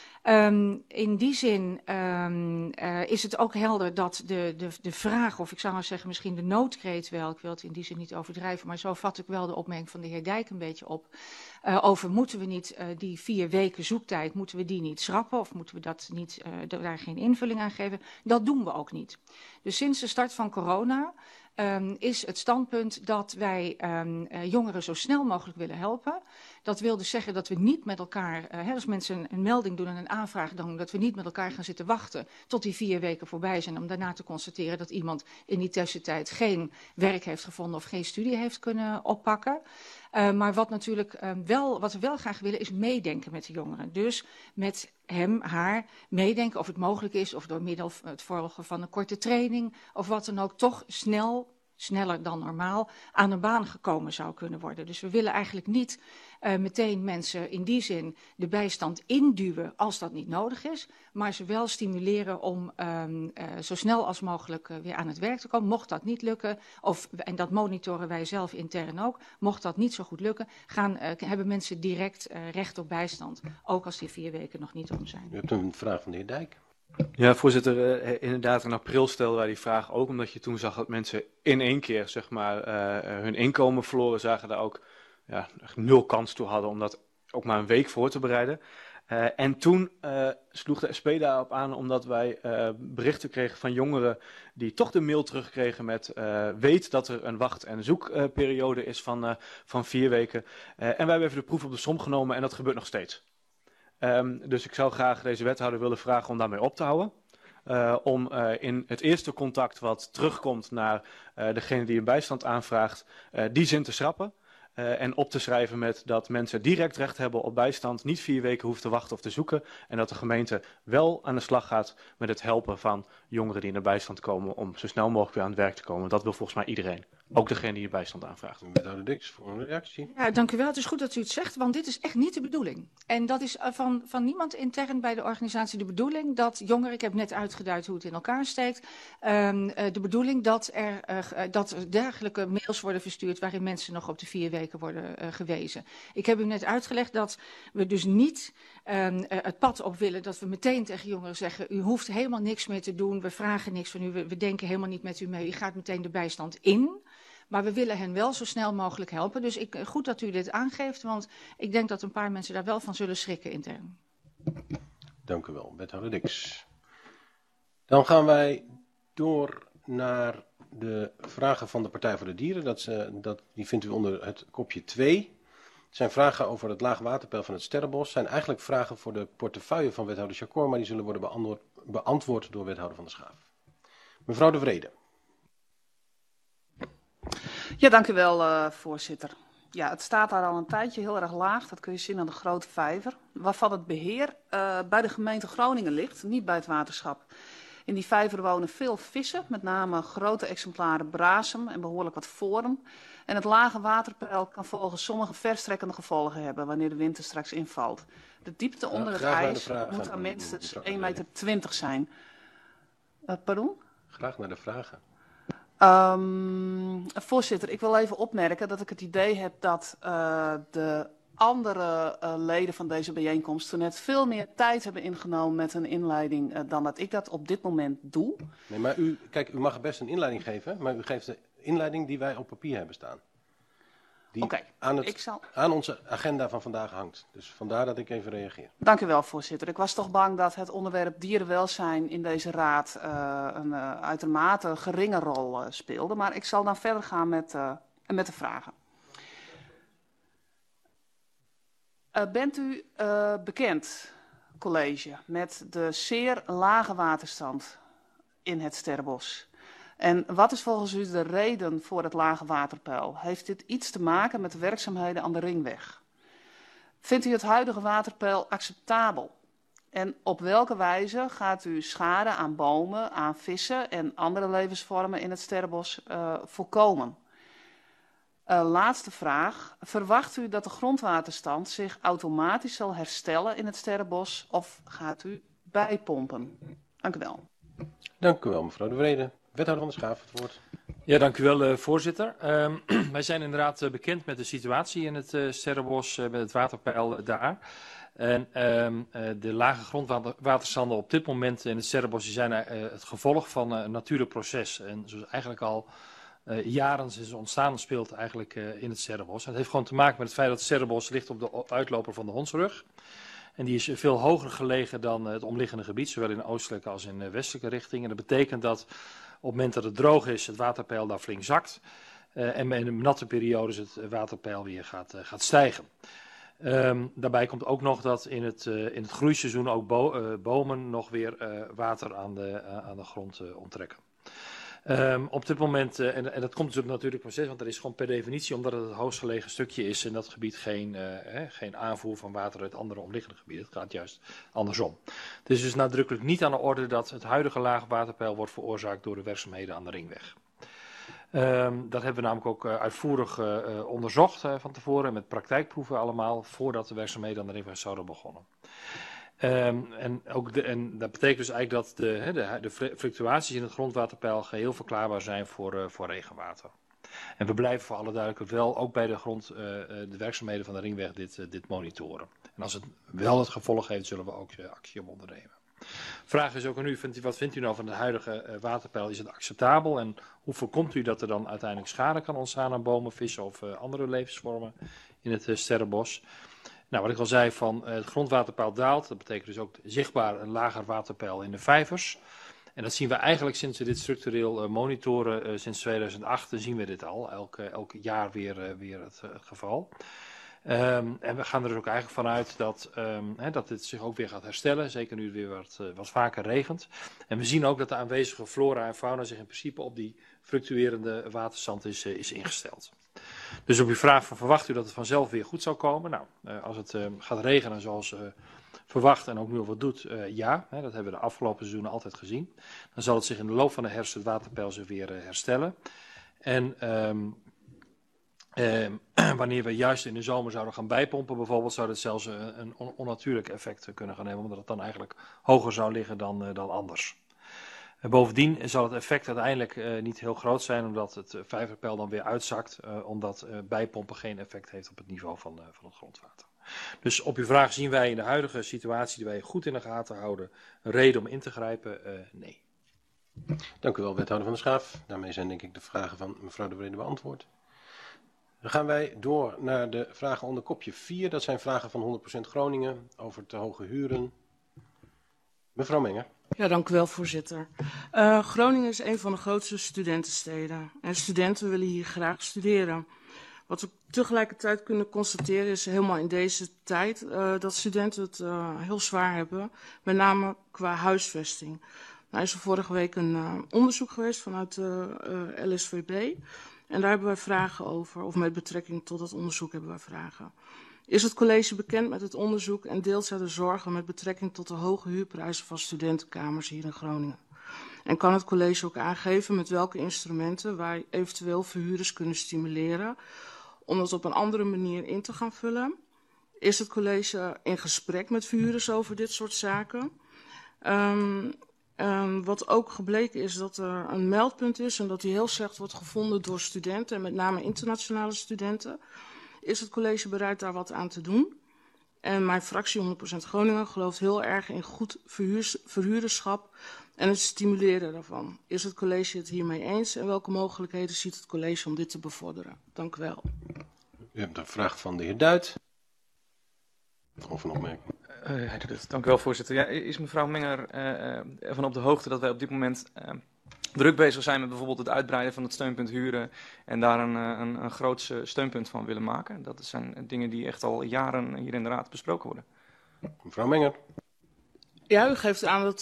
In die zin is het ook helder dat de vraag, of ik zou maar zeggen misschien de noodkreet wel, ik wil het in die zin niet overdrijven, maar zo vat ik wel de opmerking van de heer Dijk een beetje op, over moeten we niet die 4 weken zoektijd, moeten we die niet schrappen of moeten we dat niet, daar geen invulling aan geven? Dat doen we ook niet. Dus sinds de start van corona is het standpunt dat wij jongeren zo snel mogelijk willen helpen. Dat wil dus zeggen dat we niet met elkaar, als mensen een melding doen en een aanvraag doen, dat we niet met elkaar gaan zitten wachten tot die 4 weken voorbij zijn om daarna te constateren dat iemand in die tussentijd geen werk heeft gevonden of geen studie heeft kunnen oppakken. Maar wat we wel graag willen is meedenken met de jongeren. Dus met hem, haar meedenken of het mogelijk is of door middel het volgen van een korte training of wat dan ook toch sneller dan normaal aan een baan gekomen zou kunnen worden. Dus we willen eigenlijk niet meteen mensen in die zin de bijstand induwen als dat niet nodig is, maar ze wel stimuleren om zo snel als mogelijk weer aan het werk te komen. Mocht dat niet lukken, en dat monitoren wij zelf intern ook, mocht dat niet zo goed lukken, hebben mensen direct recht op bijstand, ook als die 4 weken nog niet om zijn. U hebt een vraag van de heer Dijk. Ja, voorzitter, inderdaad in april stelden wij die vraag ook, omdat je toen zag dat mensen in één keer zeg maar, hun inkomen verloren, zagen daar ook echt 0 kans toe hadden om dat ook maar een week voor te bereiden. En toen sloeg de SP daarop aan omdat wij berichten kregen van jongeren die toch de mail terugkregen met weet dat er een wacht- en zoekperiode is van 4 weken. En wij hebben even de proef op de som genomen en dat gebeurt nog steeds. Dus ik zou graag deze wethouder willen vragen om daarmee op te houden. Om in het eerste contact wat terugkomt naar degene die een bijstand aanvraagt, die zin te schrappen. En op te schrijven met dat mensen direct recht hebben op bijstand, niet 4 weken hoeven te wachten of te zoeken. En dat de gemeente wel aan de slag gaat met het helpen van jongeren die in de bijstand komen om zo snel mogelijk weer aan het werk te komen. Dat wil volgens mij iedereen. Ook degene die de bijstand aanvraagt. Wethouder Dix voor een reactie. Ja, dank u wel. Het is goed dat u het zegt, want dit is echt niet de bedoeling. En dat is van niemand intern bij de organisatie de bedoeling dat jongeren, ik heb net uitgeduid hoe het in elkaar steekt, de bedoeling dat dat dergelijke mails worden verstuurd waarin mensen nog op de 4 weken worden gewezen. Ik heb u net uitgelegd dat we dus niet het pad op willen dat we meteen tegen jongeren zeggen, u hoeft helemaal niks meer te doen, we vragen niks van u, we denken helemaal niet met u mee, u gaat meteen de bijstand in. Maar we willen hen wel zo snel mogelijk helpen. Dus goed dat u dit aangeeft, want ik denk dat een paar mensen daar wel van zullen schrikken intern. Dank u wel, wethouder Dix. Dan gaan wij door naar de vragen van de Partij voor de Dieren. Die vindt u onder het kopje 2. Het zijn vragen over het laagwaterpeil van het Sterrenbos. Het zijn eigenlijk vragen voor de portefeuille van wethouder Chacor, maar die zullen worden beantwoord door wethouder Van der Schaaf. Mevrouw De Vrede. Ja, dank u wel, voorzitter. Ja, het staat daar al een tijdje heel erg laag. Dat kun je zien aan de grote vijver, waarvan het beheer bij de gemeente Groningen ligt, niet bij het waterschap. In die vijver wonen veel vissen, met name grote exemplaren brasem en behoorlijk wat voren. En het lage waterpeil kan volgens sommigen verstrekkende gevolgen hebben wanneer de winter straks invalt. De diepte onder het ijs moet aan minstens 1,20 meter zijn. Pardon? Graag naar de vragen. Voorzitter, ik wil even opmerken dat ik het idee heb dat de andere leden van deze bijeenkomst toen net veel meer tijd hebben ingenomen met een inleiding dan dat ik dat op dit moment doe. Nee, maar u mag best een inleiding geven, maar u geeft de inleiding die wij op papier hebben staan. Die aan onze agenda van vandaag hangt. Dus vandaar dat ik even reageer. Dank u wel, voorzitter. Ik was toch bang dat het onderwerp dierenwelzijn in deze raad een uitermate geringe rol speelde. Maar ik zal dan verder gaan met de vragen. Bent u bekend, college, met de zeer lage waterstand in het Sterrenbos? En wat is volgens u de reden voor het lage waterpeil? Heeft dit iets te maken met de werkzaamheden aan de ringweg? Vindt u het huidige waterpeil acceptabel? En op welke wijze gaat u schade aan bomen, aan vissen en andere levensvormen in het Sterrenbos voorkomen? Laatste vraag. Verwacht u dat de grondwaterstand zich automatisch zal herstellen in het Sterrenbos of gaat u bijpompen? Dank u wel. Dank u wel, mevrouw De Vrede. Wethouder Van der Schaaf, het woord. Ja, dank u wel, voorzitter. Wij zijn inderdaad bekend met de situatie in het Sterrenbos, met het waterpeil daar. En de lage grondwaterstanden op dit moment in het Sterrenbos zijn het gevolg van een natuurlijk proces. En zoals eigenlijk al jaren sinds ontstaan speelt eigenlijk in het Sterrenbos. Het heeft gewoon te maken met het feit dat het Sterrenbos ligt op de uitloper van de Hondsrug. En die is veel hoger gelegen dan het omliggende gebied, zowel in oostelijke als in westelijke richting. En dat betekent dat op het moment dat het droog is, het waterpeil daar flink zakt. En in de natte periodes het waterpeil weer gaat stijgen. Daarbij komt ook nog dat in het groeiseizoen ook bomen nog weer water aan de grond onttrekken. Op dit moment, en dat komt dus op een natuurlijk proces, want er is gewoon per definitie, omdat het hoogst gelegen stukje is in dat gebied, geen aanvoer van water uit andere omliggende gebieden. Het gaat juist andersom. Het is dus nadrukkelijk niet aan de orde dat het huidige lage waterpeil wordt veroorzaakt door de werkzaamheden aan de ringweg. Dat hebben we namelijk ook uitvoerig onderzocht van tevoren, met praktijkproeven allemaal, voordat de werkzaamheden aan de ringweg zouden begonnen. En dat betekent dus eigenlijk dat de fluctuaties in het grondwaterpeil geheel verklaarbaar zijn voor regenwater. En we blijven voor alle duidelijkheid wel ook bij de werkzaamheden van de ringweg dit monitoren. En als het wel het gevolg heeft, zullen we ook actie op ondernemen. Vraag is ook aan u, wat vindt u nou van het huidige waterpeil? Is het acceptabel en hoe voorkomt u dat er dan uiteindelijk schade kan ontstaan aan bomen, vissen of andere levensvormen in het Sterrenbos? Nou, wat ik al zei, van het grondwaterpeil daalt. Dat betekent dus ook zichtbaar een lager waterpeil in de vijvers. En dat zien we eigenlijk sinds we dit structureel monitoren, sinds 2008 zien we dit al. Elk jaar weer het geval. En we gaan er dus ook eigenlijk vanuit dat dit zich ook weer gaat herstellen. Zeker nu het weer wat vaker regent. En we zien ook dat de aanwezige flora en fauna zich in principe op die fluctuerende waterstand is ingesteld. Dus op uw vraag van verwacht u dat het vanzelf weer goed zal komen? Nou, als het gaat regenen zoals verwacht en ook nu al wat doet, ja. Dat hebben we de afgelopen seizoenen altijd gezien. Dan zal het zich in de loop van de herfst het waterpeil zich weer herstellen. En wanneer we juist in de zomer zouden gaan bijpompen bijvoorbeeld, zou dat zelfs een onnatuurlijk effect kunnen gaan hebben, omdat het dan eigenlijk hoger zou liggen dan anders. Bovendien zal het effect uiteindelijk niet heel groot zijn, omdat het vijverpeil dan weer uitzakt, omdat bijpompen geen effect heeft op het niveau van het grondwater. Dus op uw vraag zien wij in de huidige situatie, die wij goed in de gaten houden, een reden om in te grijpen? Nee. Dank u wel, wethouder Van der Schaaf. Daarmee zijn denk ik de vragen van mevrouw De Brede beantwoord. Dan gaan wij door naar de vragen onder kopje 4. Dat zijn vragen van 100% Groningen over te hoge huren. Mevrouw Menger. Ja, dank u wel, voorzitter. Groningen is een van de grootste studentensteden. En studenten willen hier graag studeren. Wat we tegelijkertijd kunnen constateren is helemaal in deze tijd dat studenten het heel zwaar hebben. Met name qua huisvesting. Nou is er vorige week een onderzoek geweest vanuit de LSVB. En daar hebben wij vragen over, of met betrekking tot dat onderzoek hebben wij vragen. Is het college bekend met het onderzoek en deelt zij de zorgen met betrekking tot de hoge huurprijzen van studentenkamers hier in Groningen? En kan het college ook aangeven met welke instrumenten wij eventueel verhuurders kunnen stimuleren om dat op een andere manier in te gaan vullen? Is het college in gesprek met verhuurders over dit soort zaken? Wat ook gebleken is dat er een meldpunt is en dat die heel slecht wordt gevonden door studenten en met name internationale studenten. Is het college bereid daar wat aan te doen? En mijn fractie 100% Groningen gelooft heel erg in goed verhuurderschap en het stimuleren daarvan. Is het college het hiermee eens en welke mogelijkheden ziet het college om dit te bevorderen? Dank u wel. U hebt een vraag van de heer Duit. Of een opmerking. Dank u wel, voorzitter. Ja, is mevrouw Menger ervan op de hoogte dat wij op dit moment druk bezig zijn met bijvoorbeeld het uitbreiden van het steunpunt huren en daar een groot steunpunt van willen maken? Dat zijn dingen die echt al jaren hier in de Raad besproken worden. Mevrouw Menger. Ja, u geeft aan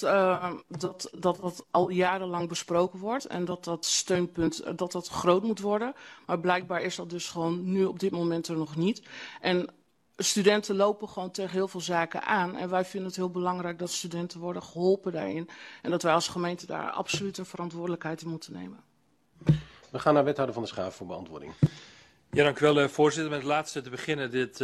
dat al jarenlang besproken wordt en dat steunpunt dat groot moet worden. Maar blijkbaar is dat dus gewoon nu op dit moment er nog niet. En studenten lopen gewoon tegen heel veel zaken aan. En wij vinden het heel belangrijk dat studenten worden geholpen daarin. En dat wij als gemeente daar absoluut een verantwoordelijkheid in moeten nemen. We gaan naar wethouder Van der Schaaf voor beantwoording. Ja, dank u wel, voorzitter. Met het laatste te beginnen.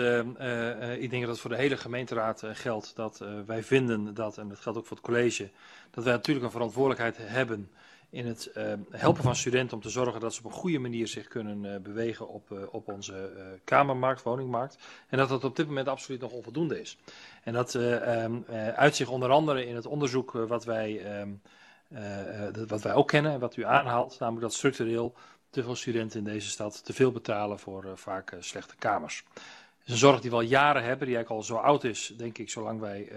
Ik denk dat het voor de hele gemeenteraad geldt dat wij vinden dat, en dat geldt ook voor het college, dat wij natuurlijk een verantwoordelijkheid hebben in het helpen van studenten om te zorgen dat ze op een goede manier zich kunnen bewegen op onze kamermarkt, woningmarkt. En dat dat op dit moment absoluut nog onvoldoende is. En dat uit zich onder andere in het onderzoek wat wij ook kennen en wat u aanhaalt, namelijk dat structureel te veel studenten in deze stad te veel betalen voor vaak slechte kamers. Het is een zorg die we al jaren hebben, die eigenlijk al zo oud is, denk ik, zolang wij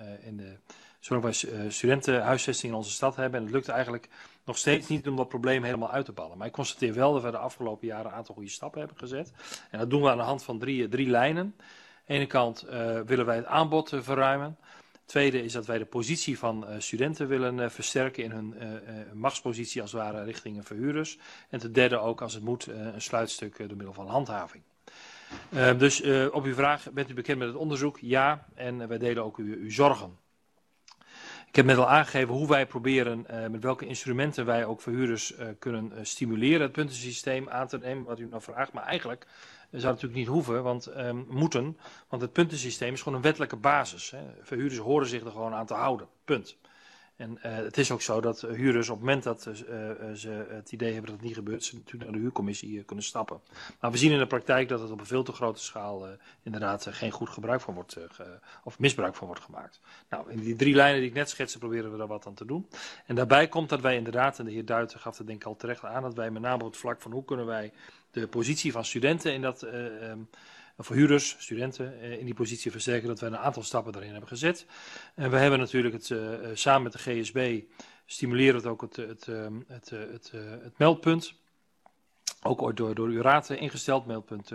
studentenhuisvesting in onze stad hebben. En het lukt eigenlijk nog steeds niet om dat probleem helemaal uit te ballen. Maar ik constateer wel dat we de afgelopen jaren een aantal goede stappen hebben gezet. En dat doen we aan de hand van drie lijnen. Aan de ene kant willen wij het aanbod verruimen. Tweede is dat wij de positie van studenten willen versterken in hun machtspositie als het ware richting verhuurders. En ten derde ook als het moet een sluitstuk door middel van handhaving. Dus op uw vraag, bent u bekend met het onderzoek? Ja, en wij delen ook uw zorgen. Ik heb net al aangegeven hoe wij proberen, met welke instrumenten wij ook verhuurders kunnen stimuleren het puntensysteem aan te nemen, wat u nou vraagt. Maar eigenlijk zou het natuurlijk niet hoeven, want het puntensysteem is gewoon een wettelijke basis. Hè. Verhuurders horen zich er gewoon aan te houden, punt. En het is ook zo dat huurders op het moment dat ze het idee hebben dat het niet gebeurt, ze natuurlijk naar de huurcommissie kunnen stappen. Maar we zien in de praktijk dat het op een veel te grote schaal inderdaad geen goed gebruik van wordt, of misbruik van wordt gemaakt. Nou, in die drie lijnen die ik net schetste proberen we daar wat aan te doen. En daarbij komt dat wij inderdaad, en de heer Duiter gaf het denk ik al terecht aan, dat wij met name op het vlak van hoe kunnen wij de positie van studenten in dat voor huurders, studenten in die positie versterken, dat we een aantal stappen daarin hebben gezet. En we hebben natuurlijk samen met de GSB stimuleren we ook het meldpunt. Ook ooit door uw raad ingesteld, meldpunt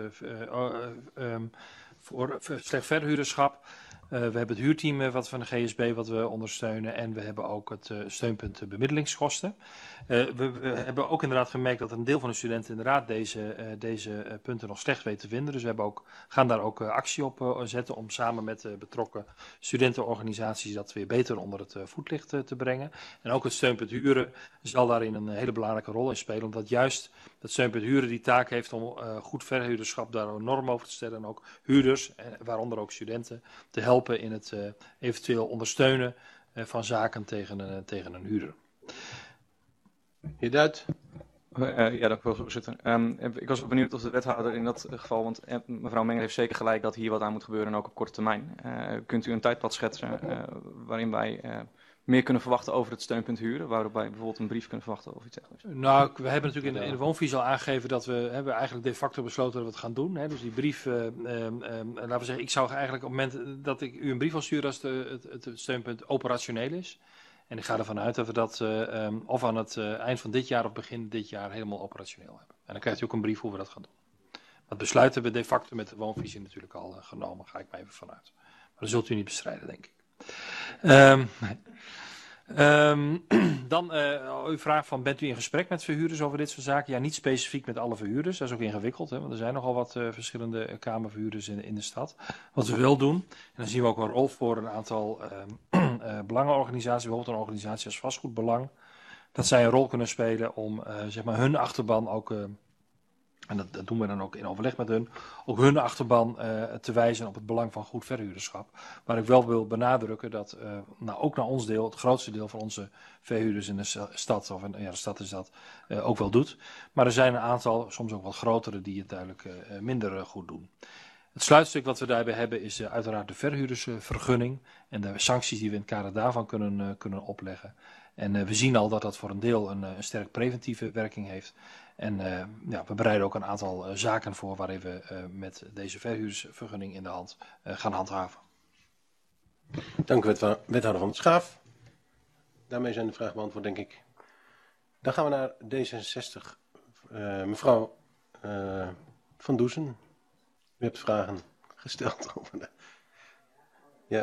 voor slecht verhuurderschap. We hebben het huurteam wat van de GSB wat we ondersteunen en we hebben ook het steunpunt bemiddelingskosten. We hebben ook inderdaad gemerkt dat een deel van de studenten inderdaad deze punten nog slecht weet te vinden. Dus we gaan daar ook actie op zetten om samen met betrokken studentenorganisaties dat weer beter onder het voetlicht te brengen. En ook het steunpunt huren zal daarin een hele belangrijke rol in spelen, omdat juist dat steunpunt huren die taak heeft om goed verhuurderschap daar een norm over te stellen en ook huurders, waaronder ook studenten, te helpen in het eventueel ondersteunen van zaken tegen een huurder. Heer Duit. Ja, dank u wel, voorzitter. Ik was ook benieuwd of de wethouder in dat geval, want mevrouw Menger heeft zeker gelijk dat hier wat aan moet gebeuren en ook op korte termijn. Kunt u een tijdpad schetsen waarin wij meer kunnen verwachten over het steunpunt huren, waarop wij bijvoorbeeld een brief kunnen verwachten of iets dergelijks? Nou, we hebben natuurlijk in de woonvisie al aangegeven dat we eigenlijk de facto besloten dat we het gaan doen. Hè. Dus die brief, laten we zeggen, ik zou eigenlijk op het moment dat ik u een brief wil sturen als het steunpunt operationeel is. En ik ga ervan uit dat we dat of aan het eind van dit jaar of begin dit jaar helemaal operationeel hebben. En dan krijgt u ook een brief hoe we dat gaan doen. Het besluit hebben we de facto met de woonvisie natuurlijk al genomen, ga ik maar even vanuit. Maar dat zult u niet bestrijden, denk ik. Dan uw vraag van, bent u in gesprek met verhuurders over dit soort zaken? Ja, niet specifiek met alle verhuurders, dat is ook ingewikkeld, hè, want er zijn nogal wat verschillende kamerverhuurders in de stad. Wat we wel doen, en dan zien we ook een rol voor een aantal belangenorganisaties, bijvoorbeeld een organisatie als Vastgoedbelang, dat zij een rol kunnen spelen om zeg maar hun achterban ook, en dat doen we dan ook in overleg met hun, ook hun achterban te wijzen op het belang van goed verhuurderschap. Maar ik wel wil benadrukken dat ook naar ons deel, het grootste deel van onze verhuurders in de stad, of de stad is dat, ook wel doet. Maar er zijn een aantal, soms ook wat grotere, die het duidelijk minder goed doen. Het sluitstuk wat we daarbij hebben is uiteraard de verhuurdersvergunning en de sancties die we in het kader daarvan kunnen opleggen. En we zien al dat dat voor een deel een sterk preventieve werking heeft. En we bereiden ook een aantal zaken voor waarin we met deze verhuurdersvergunning in de hand gaan handhaven. Dank u, wethouder Van der Schaaf. Daarmee zijn de vragen beantwoord, denk ik. Dan gaan we naar D66. Mevrouw Van Doesen. U hebt vragen gesteld over de... Ja.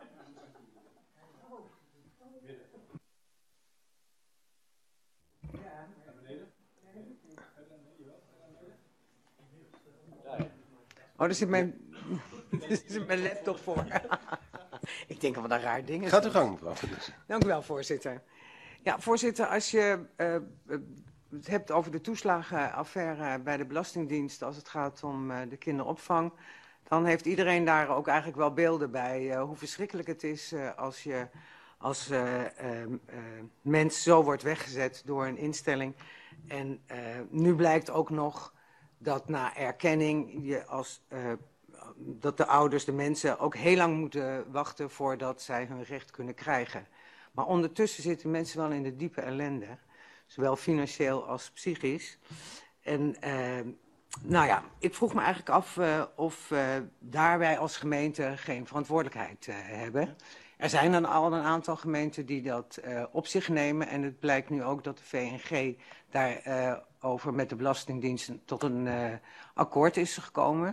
Oh, daar zit mijn laptop voor. Ik denk al wat een raar ding is. Gaat uw gang, mevrouw. Dank u wel, voorzitter. Ja, voorzitter, als je het hebt over de toeslagenaffaire bij de Belastingdienst, als het gaat om de kinderopvang, dan heeft iedereen daar ook eigenlijk wel beelden bij hoe verschrikkelijk het is als je als mens zo wordt weggezet door een instelling. En nu blijkt ook nog dat na erkenning dat de ouders, de mensen, ook heel lang moeten wachten voordat zij hun recht kunnen krijgen. Maar ondertussen zitten mensen wel in de diepe ellende, zowel financieel als psychisch. En nou ja, ik vroeg me eigenlijk af of daar wij als gemeente geen verantwoordelijkheid hebben. Er zijn dan al een aantal gemeenten die dat op zich nemen. En het blijkt nu ook dat de VNG daarover met de Belastingdienst tot een akkoord is gekomen.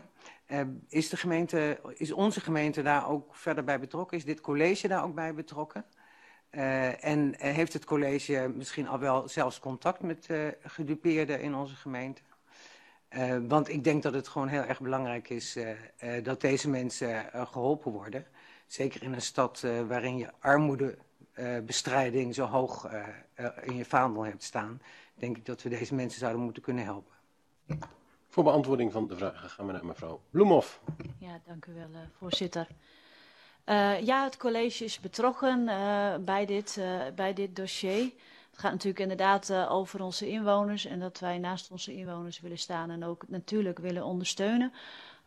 Is onze gemeente daar ook verder bij betrokken? Is dit college daar ook bij betrokken? En heeft het college misschien al wel zelfs contact met gedupeerden in onze gemeente? Want ik denk dat het gewoon heel erg belangrijk is dat deze mensen geholpen worden. Zeker in een stad waarin je armoedebestrijding zo hoog in je vaandel hebt staan, denk ik dat we deze mensen zouden moeten kunnen helpen. Voor beantwoording van de vragen gaan we naar mevrouw Bloemhoff. Ja, dank u wel, voorzitter. Ja, het college is betrokken bij dit dossier. Het gaat natuurlijk inderdaad over onze inwoners en dat wij naast onze inwoners willen staan en ook natuurlijk willen ondersteunen.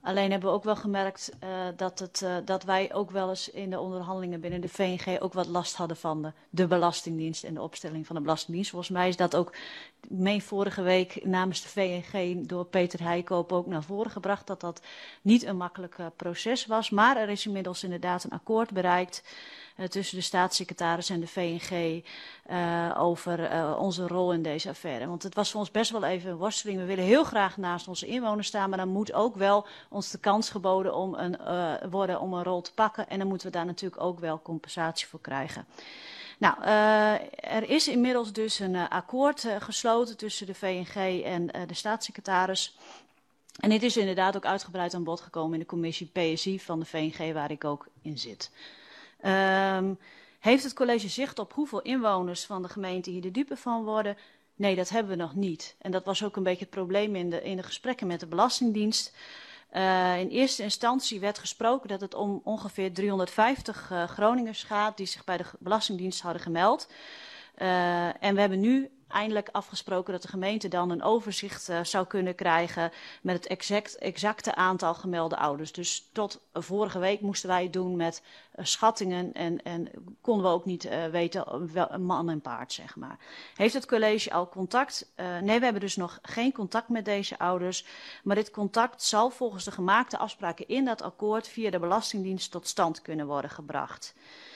Alleen hebben we ook wel gemerkt dat wij ook wel eens in de onderhandelingen binnen de VNG ook wat last hadden van de Belastingdienst en de opstelling van de Belastingdienst. Volgens mij is dat ook vorige week namens de VNG door Peter Heikoop ook naar voren gebracht, dat dat niet een makkelijk proces was. Maar er is inmiddels inderdaad een akkoord bereikt tussen de staatssecretaris en de VNG over onze rol in deze affaire. Want het was voor ons best wel even een worsteling. We willen heel graag naast onze inwoners staan, maar dan moet ook wel ons de kans geboden worden om een rol te pakken. En dan moeten we daar natuurlijk ook wel compensatie voor krijgen. Nou, er is inmiddels dus een akkoord gesloten tussen de VNG en de staatssecretaris. En dit is inderdaad ook uitgebreid aan bod gekomen in de commissie PSI van de VNG, waar ik ook in zit. Heeft het college zicht op hoeveel inwoners van de gemeente hier de dupe van worden? Nee, dat hebben we nog niet. En dat was ook een beetje het probleem in de gesprekken met de Belastingdienst. In eerste instantie werd gesproken dat het om ongeveer 350 Groningers gaat die zich bij de Belastingdienst hadden gemeld. En we hebben nu eindelijk afgesproken dat de gemeente dan een overzicht zou kunnen krijgen met het exacte aantal gemelde ouders. Dus tot vorige week moesten wij het doen met schattingen en konden we ook niet weten man en paard, zeg maar. Heeft het college al contact? Nee, we hebben dus nog geen contact met deze ouders. Maar dit contact zal volgens de gemaakte afspraken in dat akkoord via de Belastingdienst tot stand kunnen worden gebracht.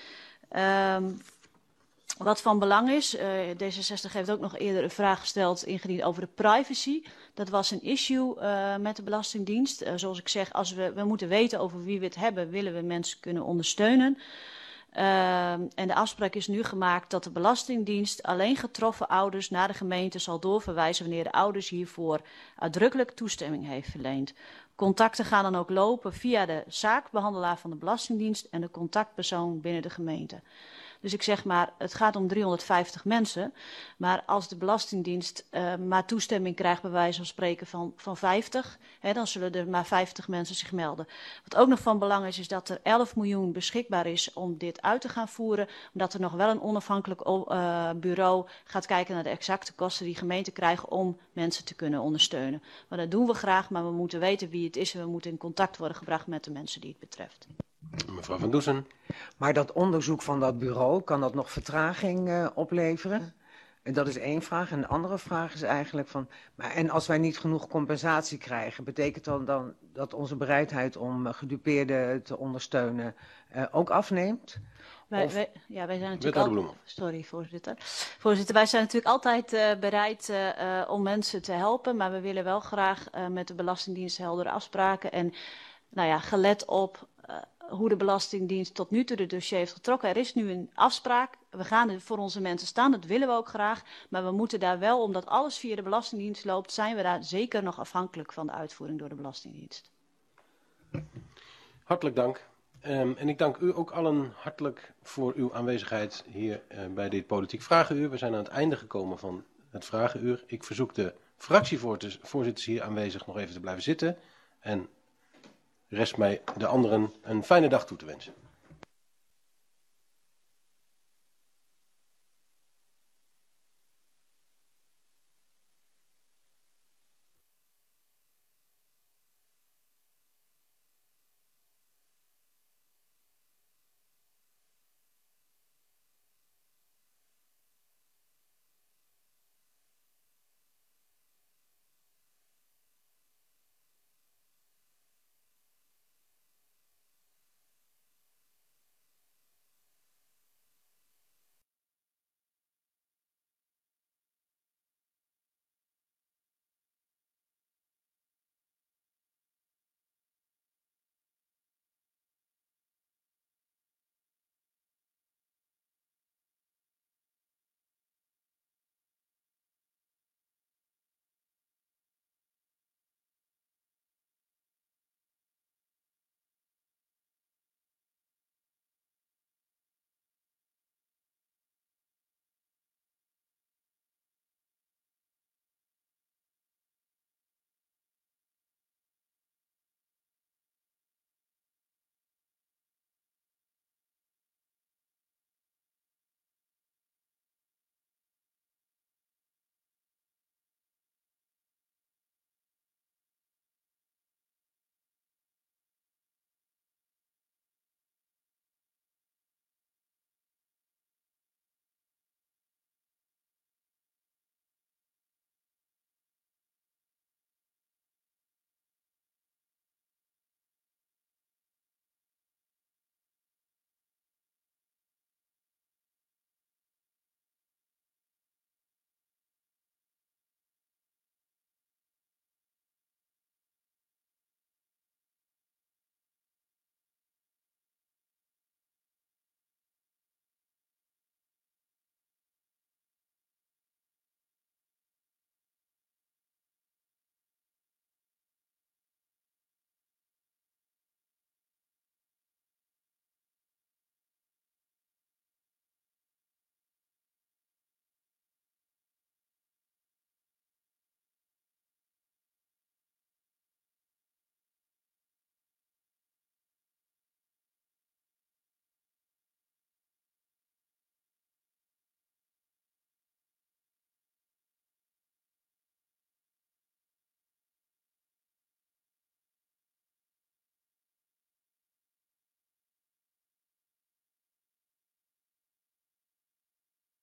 Wat van belang is, D66 heeft ook nog eerder een vraag gesteld, ingediend over de privacy. Dat was een issue met de Belastingdienst. Zoals ik zeg, als we moeten weten over wie we het hebben, willen we mensen kunnen ondersteunen. En de afspraak is nu gemaakt dat de Belastingdienst alleen getroffen ouders naar de gemeente zal doorverwijzen wanneer de ouders hiervoor uitdrukkelijk toestemming heeft verleend. Contacten gaan dan ook lopen via de zaakbehandelaar van de Belastingdienst en de contactpersoon binnen de gemeente. Dus ik zeg maar, het gaat om 350 mensen. Maar als de Belastingdienst maar toestemming krijgt, bij wijze van spreken van 50, dan zullen er maar 50 mensen zich melden. Wat ook nog van belang is dat er 11 miljoen beschikbaar is om dit uit te gaan voeren. Omdat er nog wel een onafhankelijk bureau gaat kijken naar de exacte kosten die gemeenten krijgen om mensen te kunnen ondersteunen. Maar dat doen we graag, maar we moeten weten wie het is en we moeten in contact worden gebracht met de mensen die het betreft. Mevrouw Van Doesen. Maar dat onderzoek van dat bureau, kan dat nog vertraging opleveren? En dat is één vraag. En de andere vraag is eigenlijk van, en als wij niet genoeg compensatie krijgen, betekent dan dat onze bereidheid om gedupeerden te ondersteunen ook afneemt? Wij zijn natuurlijk sorry, voorzitter. Voorzitter, wij zijn natuurlijk altijd bereid om mensen te helpen, maar we willen wel graag met de Belastingdienst heldere afspraken en gelet op hoe de Belastingdienst tot nu toe de dossier heeft getrokken. Er is nu een afspraak. We gaan er voor onze mensen staan, dat willen we ook graag. Maar we moeten daar wel, omdat alles via de Belastingdienst loopt, zijn we daar zeker nog afhankelijk van de uitvoering door de Belastingdienst. Hartelijk dank. En ik dank u ook allen hartelijk voor uw aanwezigheid hier bij dit Politiek Vragenuur. We zijn aan het einde gekomen van het Vragenuur. Ik verzoek de fractievoorzitters hier aanwezig nog even te blijven zitten. En rest mij de anderen een fijne dag toe te wensen.